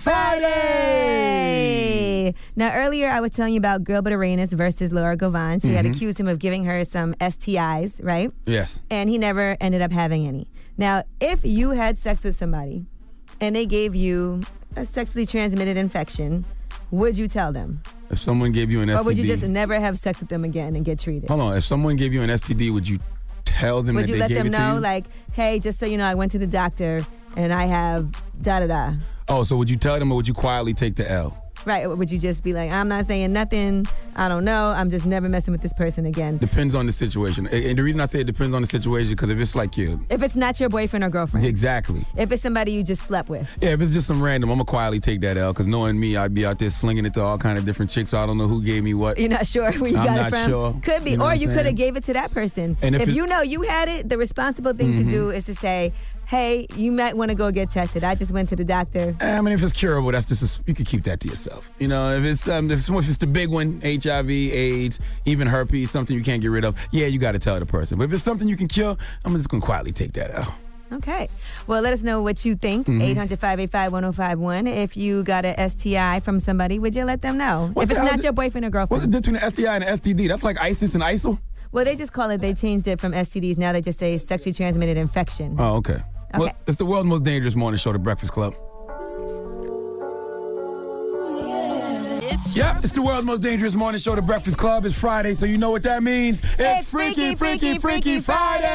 Friday! Now, earlier, I was telling you about Gilbert Arenas versus Laura Govan. She mm-hmm. had accused him of giving her some S T Is, right? Yes. And he never ended up having any. Now, if you had sex with somebody and they gave you a sexually transmitted infection, would you tell them? If someone gave you an S T D... Or would you just never have sex with them again and get treated? Hold on. If someone gave you an S T D, would you tell them would that you they let gave them it to know, you? like, hey, just so you know, I went to the doctor and I have da-da-da. Oh, so would you tell them or would you quietly take the L? Right. Or would you just be like, I'm not saying nothing. I don't know. I'm just never messing with this person again. Depends on the situation. And the reason I say it depends on the situation, because if it's like you... If it's not your boyfriend or girlfriend. Exactly. If it's somebody you just slept with. Yeah, if it's just some random, I'm going to quietly take that L, because knowing me, I'd be out there slinging it to all kind of different chicks, so I don't know who gave me what. You're not sure where you I'm got not it from? Sure. Could be. You know or you could have saying? gave it to that person. And if if it, you know you had it, the responsible thing mm-hmm. to do is to say, hey, you might want to go get tested. I just went to the doctor. I mean, if it's curable, that's just a, you can keep that to yourself. You know, if it's um, if, it's, if it's the big one, H I V, AIDS, even herpes, something you can't get rid of, yeah, you got to tell the person. But if it's something you can cure, I'm just gonna quietly take that out. Okay. Well, let us know what you think. Mhm. eight hundred, five eight five, one oh five one. If you got an S T I from somebody, would you let them know? What's if it's the- not your boyfriend or What's girlfriend. the difference between an S T I and an S T D? That's like ISIS and ISIL? Well, they just call it, they changed it from S T Ds. Now they just say sexually transmitted infection. Oh, okay. Well, it's the world's most dangerous morning show, The Breakfast Club. Yeah, it's the world's most dangerous morning show, The Breakfast Club. It's Friday, so you know what that means. It's, It's Freaky, Freaky, Freaky, Freaky Friday!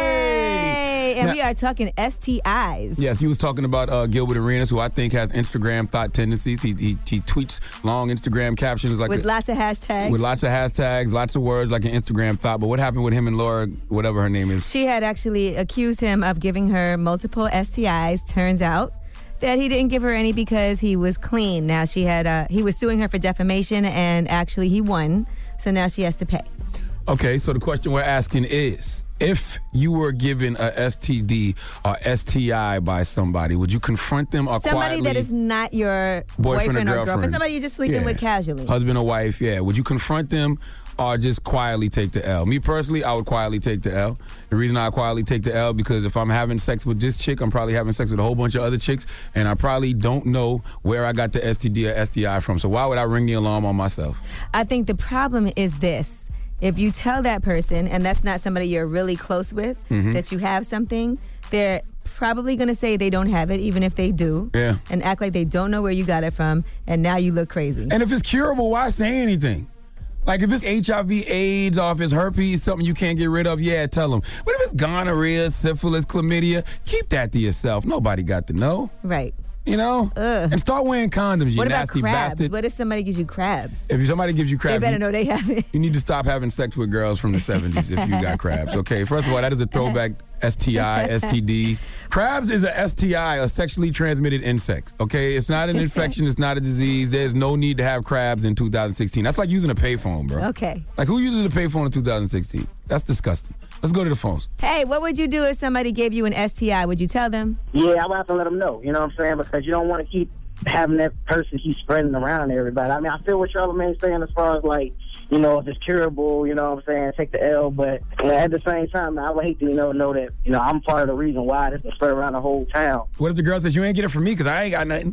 Hey, and Now- we are talking S T Is. Yes, he was talking about uh, Gilbert Arenas, who I think has Instagram thought tendencies. He, he, he tweets long Instagram captions like With a- lots of hashtags. with lots of hashtags, lots of words like an Instagram thought. But what happened with him and Laura, whatever her name is? She had actually accused him of giving her multiple S T Is. Turns out that he didn't give her any because he was clean. Now she had, uh, he was suing her for defamation, and actually he won. So now she has to pay. Okay, so the question we're asking is, if you were given a S T D or S T I by somebody, would you confront them or Somebody quietly? that is not your Boyfriend boyfriend, or or girlfriend. girlfriend. Somebody you're just sleeping Yeah. with casually. Husband or wife, yeah. Would you confront them or just quietly take the L? Me personally, I would quietly take the L. The reason I quietly take the L because if I'm having sex with this chick, I'm probably having sex with a whole bunch of other chicks, and I probably don't know where I got the S T D or S T I from. So why would I ring the alarm on myself? I think the problem is this. If you tell that person, and that's not somebody you're really close with, Mhm. that you have something, they're probably going to say they don't have it, even if they do, Yeah. and act like they don't know where you got it from, and now you look crazy. And if it's curable, why say anything? Like if it's H I V, AIDS, or if it's herpes, something you can't get rid of, yeah, tell them. But if it's gonorrhea, syphilis, chlamydia, keep that to yourself. Nobody got to know. Right. You know? Ugh. And start wearing condoms, you What about nasty crabs? bastard. What if somebody gives you crabs? If somebody gives you crabs, They better you, know they have it. you need to stop having sex with girls from the seventies if you got crabs. Okay, first of all, that is a throwback S T I, S T D. Crabs is a S T I, a sexually transmitted insect. Okay, it's not an infection, it's not a disease. There's no need to have crabs in two thousand sixteen. That's like using a payphone, bro. Okay. Like who uses a payphone in two thousand sixteen? That's disgusting. Let's go to the phones. Hey, what would you do if somebody gave you an S T I? Would you tell them? Yeah, I would have to let them know, you know what I'm saying? Because you don't want to keep having that person keep spreading around to everybody. I mean, I feel what Charlamagne's saying as far as, like, you know, if it's curable, you know what I'm saying, take the L. But you know, at the same time, I would hate to, you know, know that, you know, I'm part of the reason why this is spread around the whole town. What if the girl says, you ain't get it from me because I ain't got nothing?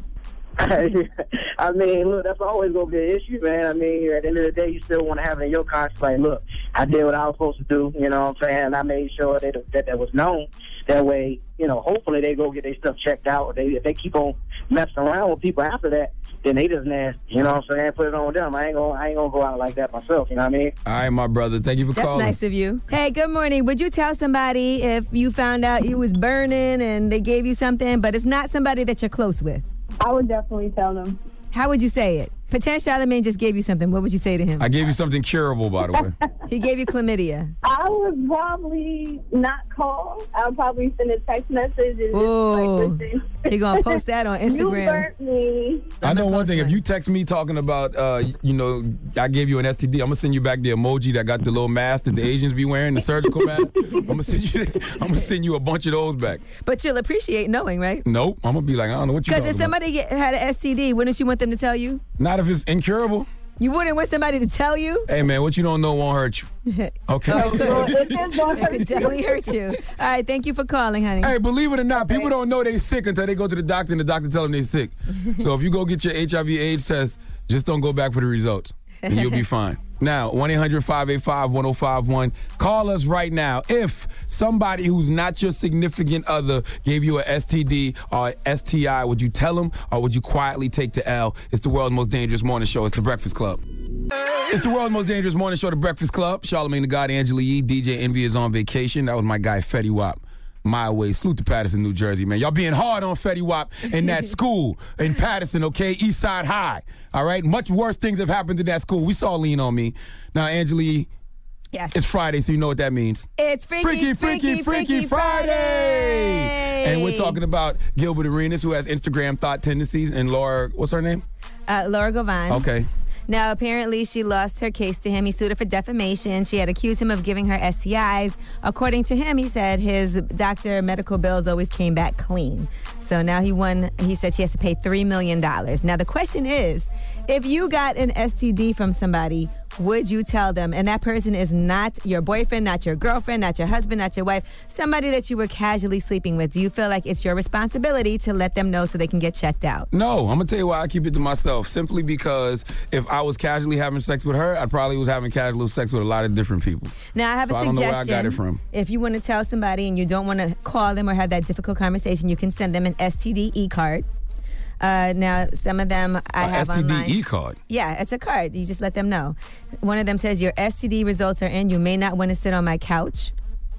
I mean, look, that's always going to be an issue, man. I mean, at the end of the day, you still want to have it in your conscience, like, look, I did what I was supposed to do, you know what I'm saying? And I made sure that that, that was known. That way, you know, hopefully they go get their stuff checked out. They, if they keep on messing around with people after that, then they just nasty, you know what I'm saying? Put it on them. I ain't gonna, I ain't gonna go out like that myself, you know what I mean? All right, my brother. Thank you for That's calling. nice of you. Hey, good morning. Would you tell somebody if you found out you was burning and they gave you something, but it's not somebody that you're close with? I would definitely tell them. How would you say it? Pretend Charlamagne just gave you something. What would you say to him? I gave you something curable, by the way. He gave you chlamydia. I would probably not call. I would probably send a text message and Ooh. just like, listen. He gonna post that on You Instagram. burnt me. I know one thing. If you text me talking about, uh, you know, I gave you an S T D, I'm gonna send you back the emoji that got the little mask that the Asians be wearing, the surgical mask. I'm gonna send you. I'm gonna send you a bunch of those back. But you'll appreciate knowing, right? Nope. I'm gonna be like, I don't know what you. Because if talking about. somebody get, had an S T D, wouldn't you want them to tell you? Not if it's incurable. You wouldn't want somebody to tell you? Hey man, what you don't know won't hurt you. Okay. Oh, it could definitely hurt you. All right, thank you for calling, honey. Hey, believe it or not, people don't know they sick until they go to the doctor and the doctor tell them they sick. So if you go get your H I V AIDS test, just don't go back for the results, and you'll be fine. Now, one eight hundred, five eight five, one oh five one. Call us right now. If somebody who's not your significant other gave you a S T D or S T I, would you tell them or would you quietly take the L? It's the world's most dangerous morning show. It's The Breakfast Club. It's the world's most dangerous morning show, The Breakfast Club. Charlamagne the God, Angela Yee, D J Envy is on vacation. That was my guy, Fetty Wap. My way. Salute to Patterson, New Jersey, man. Y'all being hard on Fetty Wap in that school in Patterson, okay? East Side High, all right? Much worse things have happened in that school. We saw Lean on Me. Now, Angela Yee, yes. It's Friday, so you know what that means. It's Freaky, Freaky, Freaky, Freaky Friday! And we're talking about Gilbert Arenas, who has Instagram thought tendencies, and Laura, what's her name? Uh, Laura Govan. Okay. Now, apparently, she lost her case to him. He sued her for defamation. She had accused him of giving her S T Is. According to him, he said his doctor medical bills always came back clean. So now he won. He said she has to pay three million dollars. Now, the question is, if you got an S T D from somebody, would you tell them? And that person is not your boyfriend, not your girlfriend, not your husband, not your wife, somebody that you were casually sleeping with. Do you feel like it's your responsibility to let them know so they can get checked out? No, I'm going to tell you why I keep it to myself. Simply because if I was casually having sex with her, I probably was having casual sex with a lot of different people. Now, I have so a I don't suggestion. know where I got it from. If you want to tell somebody and you don't want to call them or have that difficult conversation, you can send them an S T D e-card. Uh, now, some of them I A have S T D online. e-card? Yeah, it's a card. You just let them know. One of them says, your S T D results are in. You may not want to sit on my couch.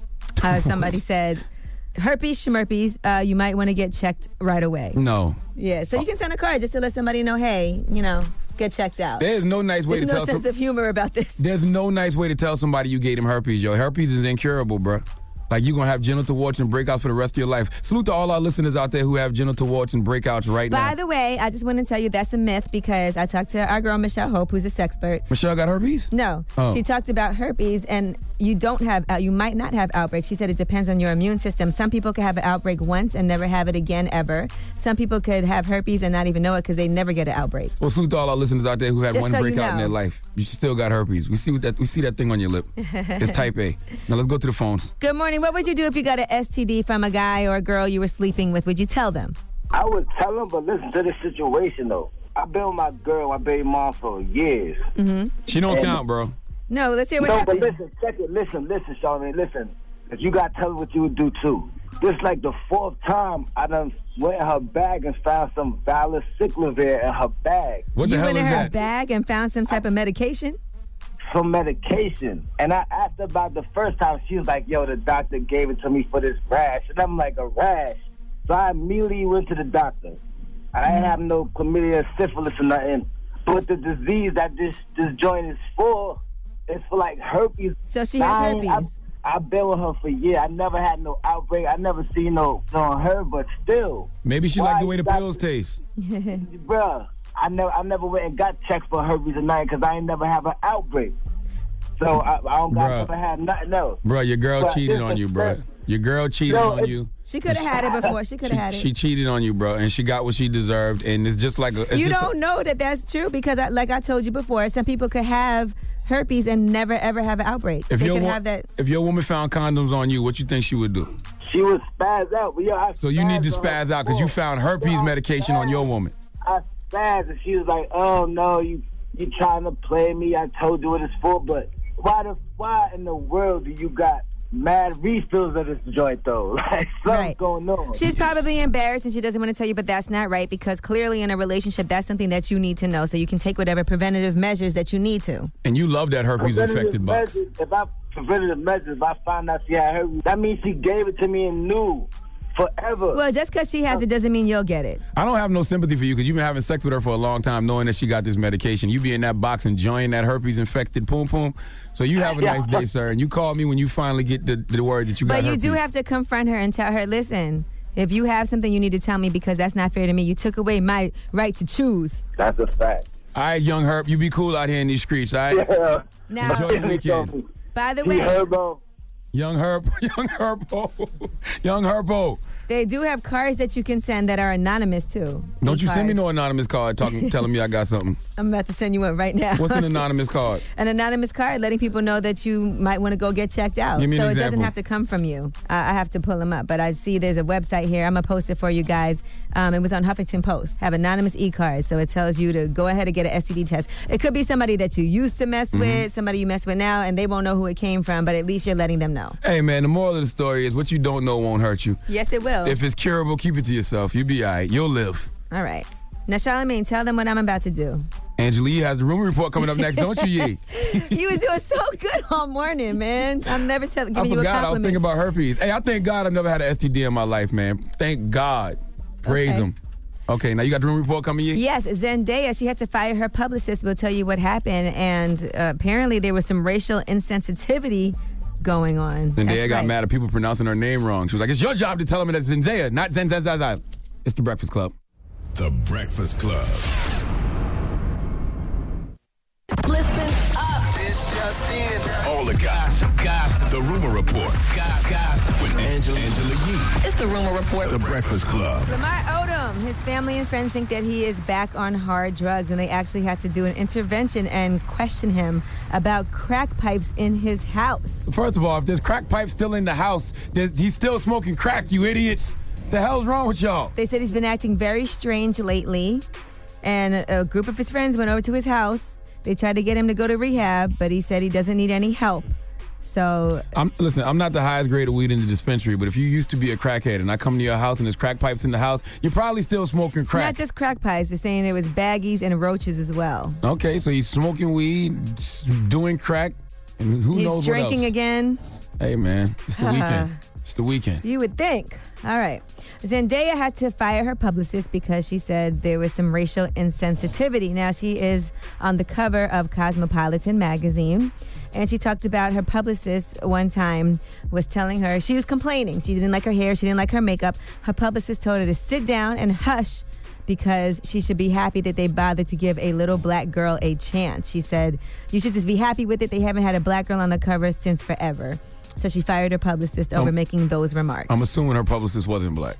Uh, somebody said, herpes, schmerpes, uh, you might want to get checked right away. No. Yeah, so you can send a card just to let somebody know, hey, you know, get checked out. There's no nice way There's to no tell sense some- of humor about this. There's no nice way to tell somebody you gave them herpes, yo. Herpes is incurable, bro. Like, you're going to have genital warts and breakouts for the rest of your life. Salute to all our listeners out there who have genital warts and breakouts right By now. the way, I just want to tell you that's a myth because I talked to our girl, Michelle Hope, who's a sexpert. Michelle got herpes? No. Oh. She talked about herpes, and you don't have, uh, you might not have outbreaks. She said it depends on your immune system. Some people could have an outbreak once and never have it again ever. Some people could have herpes and not even know it because they never get an outbreak. Well, salute to all our listeners out there who had Just one so you breakout in know. their life. You still got herpes. We see what that we see that thing on your lip. It's type A. Now let's go to the phones. Good morning. What would you do if you got an S T D from a guy or a girl you were sleeping with? Would you tell them? I would tell them, but listen to the situation, though. I've been with my girl, my baby mom, for years. Mm-hmm. She don't And- count, bro. No, let's hear what no, happened. but listen, check it. Listen, listen, Charlamagne, listen. Because you got to tell her what you would do, too. This like the fourth time I done went in her bag and found some Valaciclovir in her bag. What you went in her bag and found some type of medication? Some medication. And I asked her about the first time. She was like, yo, the doctor gave it to me for this rash. And I'm like, a rash? So I immediately went to the doctor. I didn't have no chlamydia, syphilis, or nothing. But the disease that this, this joint is for, is for like herpes. So she has I ain't- herpes. I, I've been with her for years. I never had no outbreak. I never seen no, no on her, but still. Maybe she Why liked the way you the got- pills taste. Bruh, I never, I never went and got checked for herpes or nothing because I ain't never have an outbreak. So I, I don't got Bruh. never had nothing else. Bro, your girl But cheated this on is you, bro. fair. Your girl cheated No, on it- you. She could have had it before. She could She, have had it. she cheated on you, bro, and she got what she deserved. And it's just like a, it's You just don't know that that's true because, I, like I told you before, some people could have herpes and never ever have an outbreak. If they your could wo- have that. if your woman found condoms on you, what you think she would do? She was spazzed out. But yo, I So you need to spazzed on her spaz out because you before. found herpes Yo, I medication on your woman. I spazzed and she was like, "Oh no, you you trying to play me? I told you what it's for." But why the why in the world do you got mad refills of this joint though? Like something's Right. going on. She's probably embarrassed and she doesn't want to tell you, but that's not right because clearly in a relationship, that's something that you need to know so you can take whatever preventative measures that you need to. And you love that herpes infected bucks. measures, if I preventative measures, if I find out she had herpes, that means she gave it to me and knew forever. Well, just because she has it doesn't mean you'll get it. I don't have no sympathy for you because you've been having sex with her for a long time knowing that she got this medication. You be in that box enjoying that herpes infected poom poom. So you have a Yeah. nice day, sir. And you call me when you finally get the, the word that you got But you herpes. do have to confront her and tell her, listen, if you have something, you need to tell me because that's not fair to me. You took away my right to choose. That's a fact. All right, young Herb, you be cool out here in these streets, all right? Yeah. Now, Enjoy your weekend. by the She way, Herbo. Young Herb, young Herbo, young Herbo. they do have cards that you can send that are anonymous too. Don't you E-cards. send me no anonymous card talking, telling me I got something. I'm about to send you one right now. What's an anonymous card? An anonymous card letting people know that you might want to go get checked out. Give me an so it doesn't example. have to come from you. I, I have to pull them up. But I see there's a website here. I'm going to post it for you guys. Um, it was on Huffington Post. Have anonymous e-cards. So it tells you to go ahead and get an S T D test. It could be somebody that you used to mess Mm-hmm. with, somebody you mess with now, and they won't know who it came from, but at least you're letting them know. Hey, man, the moral of the story is what you don't know won't hurt you. Yes, it will. If it's curable, keep it to yourself. You'll be all right. You'll live. All right. Now, Charlamagne, tell them what I'm about to do. Angela Yee has the rumor report coming up next, don't you, Yee? You was doing so good all morning, man. I'm never tell, giving I you a forgot I was compliment. thinking about herpes. Hey, I thank God I never had an S T D in my life, man. Thank God. Praise Okay. him. Okay, now you got the rumor report coming, Yee? Yes, Zendaya, she had to fire her publicist. We'll tell you what happened. And uh, apparently there was some racial insensitivity going on. Zendaya That's got right. mad at people pronouncing her name wrong. She was like, it's your job to tell them that it's Zendaya, not Zendaya. It's The Breakfast Club. The Breakfast Club. Listen up. It's just All the gossip. Gossip. The Rumor Report. Gossip. With Angela, Angela Yee. It's the Rumor Report. The Breakfast Club. Lamar Odom, his family and friends think that he is back on hard drugs, and they actually had to do an intervention and question him about crack pipes in his house. First of all, if there's crack pipes still in the house, there's- he's still smoking crack, you idiots. The hell's wrong with y'all? They said he's been acting very strange lately, and a, a group of his friends went over to his house. They tried to get him to go to rehab, but he said he doesn't need any help. So, I'm, listen, I'm not the highest grade of weed in the dispensary, but if you used to be a crackhead and I come to your house and there's crack pipes in the house, you're probably still smoking it's crack. not just crack pipes. They're saying it was baggies and roaches as well. Okay, so he's smoking weed, s- doing crack, and who He's knows drinking what else. again. Hey, man, it's the weekend. It's the weekend. You would think. All right. Zendaya had to fire her publicist because she said there was some racial insensitivity. Now, she is on the cover of Cosmopolitan magazine, and she talked about her publicist one time was telling her, she was complaining. She didn't like her hair. She didn't like her makeup. Her publicist told her to sit down and hush because she should be happy that they bothered to give a little black girl a chance. She said, you should just be happy with it. They haven't had a black girl on the cover since forever. So she fired her publicist over Um, making those remarks. I'm assuming her publicist wasn't black.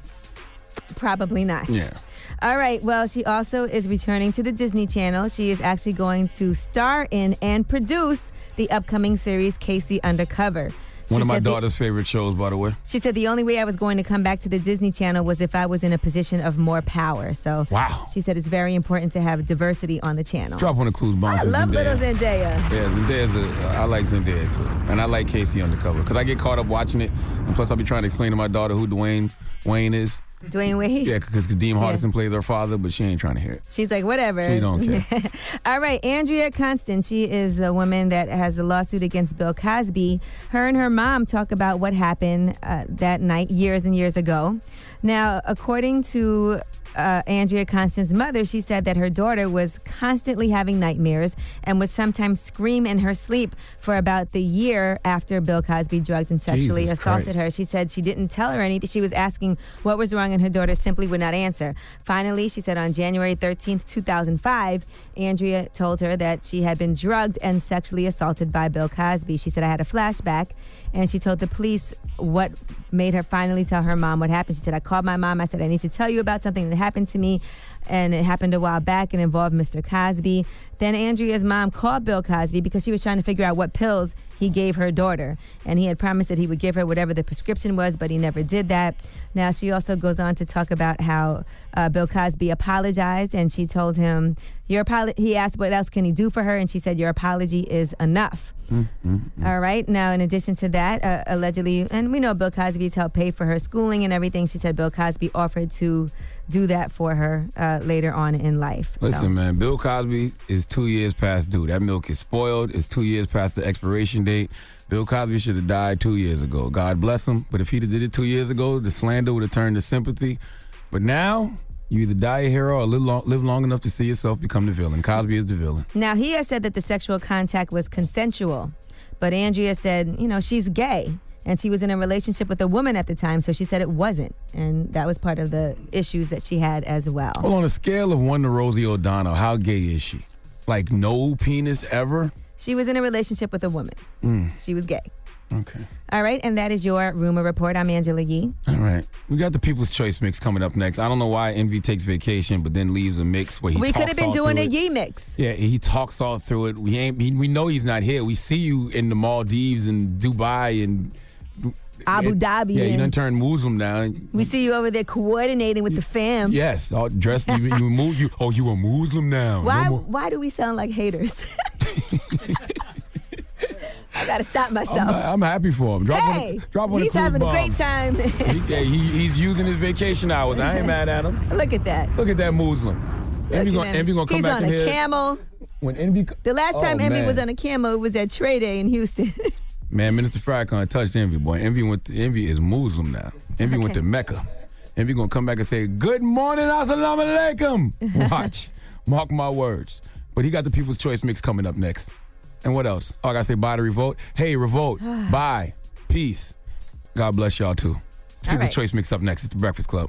Probably not. Yeah. All right. Well, she also is returning to the Disney Channel. She is actually going to star in and produce the upcoming series Casey Undercover. She One of my said the- daughter's favorite shows, by the way. She said the only way I was going to come back to the Disney Channel was if I was in a position of more power. So Wow. she said it's very important to have diversity on the channel. Drop one of Clues bombs I for love Zendaya. little Zendaya. Yeah, Zendaya's a, I like Zendaya too. And I like Casey Undercover because I get caught up watching it. And plus, I'll be trying to explain to my daughter who Dwayne Wayne is. Dwayne Wade? Yeah, because Kadeem Hardison plays her father, but she ain't trying to hear it. She's like, whatever. She don't care. All right, Andrea Constant. She is the woman that has the lawsuit against Bill Cosby. Her and her mom talk about what happened uh, that night years and years ago. Now, according to uh, Andrea Constant's mother, she said that her daughter was constantly having nightmares and would sometimes scream in her sleep for about the year after Bill Cosby drugged and sexually Jesus assaulted Christ. her. She said she didn't tell her anything. She was asking what was wrong, and her daughter simply would not answer. Finally, she said on January thirteenth, two thousand five, Andrea told her that she had been drugged and sexually assaulted by Bill Cosby. She said, I had a flashback, and she told the police what made her finally tell her mom what happened. She said, I called my mom. I said, I need to tell you about something that happened to me, and it happened a while back and involved Mister Cosby. Then Andrea's mom called Bill Cosby because she was trying to figure out what pills he gave her daughter, and he had promised that he would give her whatever the prescription was, but he never did that. Now, she also goes on to talk about how uh, Bill Cosby apologized, and she told him, your apolo- he asked what else can he do for her, and she said, your apology is enough. Mm-hmm. All right. Now, in addition to that, uh, allegedly, and we know Bill Cosby's helped pay for her schooling and everything. She said Bill Cosby offered to do that for her uh, later on in life. Listen, So- man, Bill Cosby is two years past due. That milk is spoiled. It's two years past the expiration date. Bill Cosby should have died two years ago. God bless him. But if he'd have did it two years ago, the slander would have turned to sympathy. But now, you either die a hero or live long, live long enough to see yourself become the villain. Cosby is the villain. Now, he has said that the sexual contact was consensual, but Andrea said, you know, she's gay, and she was in a relationship with a woman at the time, so she said it wasn't, and that was part of the issues that she had as well. Well, on a scale of one to Rosie O'Donnell, how gay is she? Like no penis ever? She was in a relationship with a woman. Mm, She was gay. okay. All right, and that is your Rumor Report. I'm Angela Yee. All right. We got the People's Choice mix coming up next. I don't know why Envy takes vacation, but then leaves a mix where he we talks could have been all doing through a it. Yee mix. Yeah, he talks all through it. We ain't. We, we know he's not here. We see you in the Maldives and Dubai and Abu Dhabi. Yeah, you and done turned Muslim now. we see you over there coordinating with the fam. Yes, all dressed. You, you move. You oh, you a Muslim now? Why? No more- Why do we sound like haters? I gotta stop myself. I'm, I'm happy for him. Drop hey, one, drop one he's of having a Clues great bombs. time. he, yeah, he, he's using his vacation hours. I ain't mad at him. Look at that. Look at that Muslim. Envy Look gonna, at him. Envy gonna come He's back on in a here. camel. When Envy, The last Oh, time Envy man. was on a camel, it was at Trade Day in Houston. Man, Minister Farrakhan touched Envy, boy. Envy went. To, Envy is Muslim now. Envy went Okay. to Mecca. Envy gonna come back and say, "Good morning, assalamu alaikum." Watch, mark my words. But he got the People's Choice mix coming up next. And what else? Oh, I gotta say bye to Revolt. Hey, Revolt, bye, peace. God bless y'all too. People's right. Choice mix up next. It's the Breakfast Club.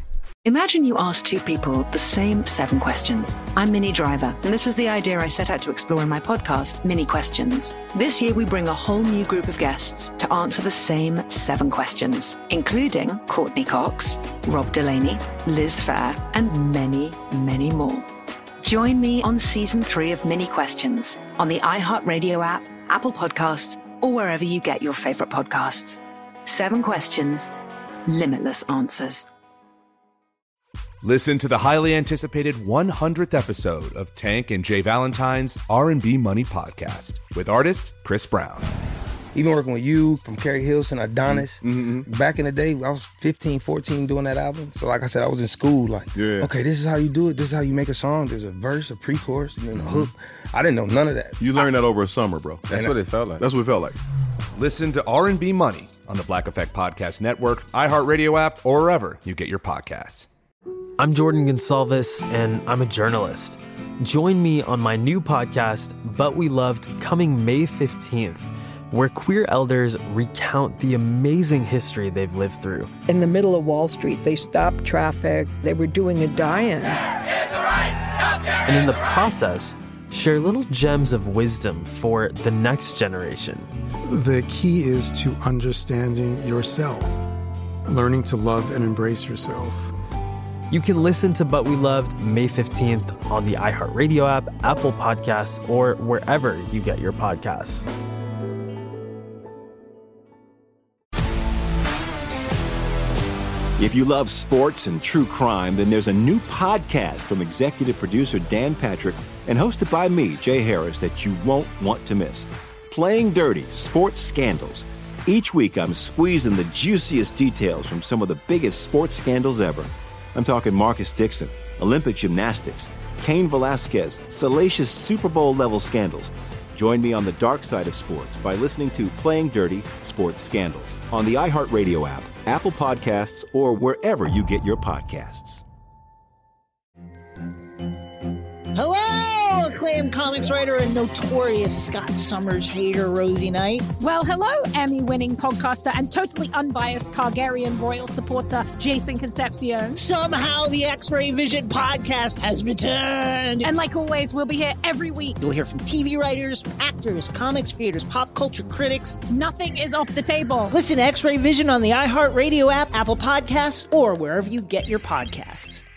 Imagine you ask two people the same seven questions. I'm Minnie Driver, and this was the idea I set out to explore in my podcast, Mini Questions. This year, we bring a whole new group of guests to answer the same seven questions, including Courtney Cox, Rob Delaney, Liz Fair, and many, many more. Join me on season three of Mini Questions on the iHeartRadio app, Apple Podcasts, or wherever you get your favorite podcasts. Seven questions, limitless answers. Listen to the highly anticipated one hundredth episode of Tank and Jay Valentine's R and B Money Podcast with artist Chris Brown. Even working with you, from Carrie Hilson, Adonis, Mm-hmm. back in the day, I was fifteen, fourteen doing that album. So like I said, I was in school like, Yeah. okay, this is how you do it. This is how you make a song. There's a verse, a pre-chorus, and then a hook. I didn't know none of that. You learned that over a summer, bro. That's what it felt like. That's what it felt like. Listen to R and B Money on the Black Effect Podcast Network, iHeartRadio app, or wherever you get your podcasts. I'm Jordan Gonsalves, and I'm a journalist. Join me on my new podcast, But We Loved, coming May fifteenth, where queer elders recount the amazing history they've lived through. In the middle of Wall Street, they stopped traffic. They were doing a die-in. And in the process, share little gems of wisdom for the next generation. The key is to understanding yourself, learning to love and embrace yourself. You can listen to But We Loved May fifteenth on the iHeartRadio app, Apple Podcasts, or wherever you get your podcasts. If you love sports and true crime, then there's a new podcast from executive producer Dan Patrick and hosted by me, Jay Harris, that you won't want to miss. Playing Dirty: Sports Scandals. Each week, I'm squeezing the juiciest details from some of the biggest sports scandals ever. I'm talking Marcus Dixon, Olympic gymnastics, Cain Velasquez, salacious Super Bowl-level scandals. Join me on the dark side of sports by listening to Playing Dirty: Sports Scandals on the iHeartRadio app, Apple Podcasts, or wherever you get your podcasts. Hello, acclaimed comics writer and notorious Scott Summers hater, Rosie Knight. Well, hello, Emmy-winning podcaster and totally unbiased Targaryen royal supporter, Jason Concepcion. Somehow the X-Ray Vision podcast has returned. And like always, we'll be here every week. You'll hear from T V writers, actors, comics creators, pop culture critics. Nothing is off the table. Listen to X-Ray Vision on the iHeartRadio app, Apple Podcasts, or wherever you get your podcasts.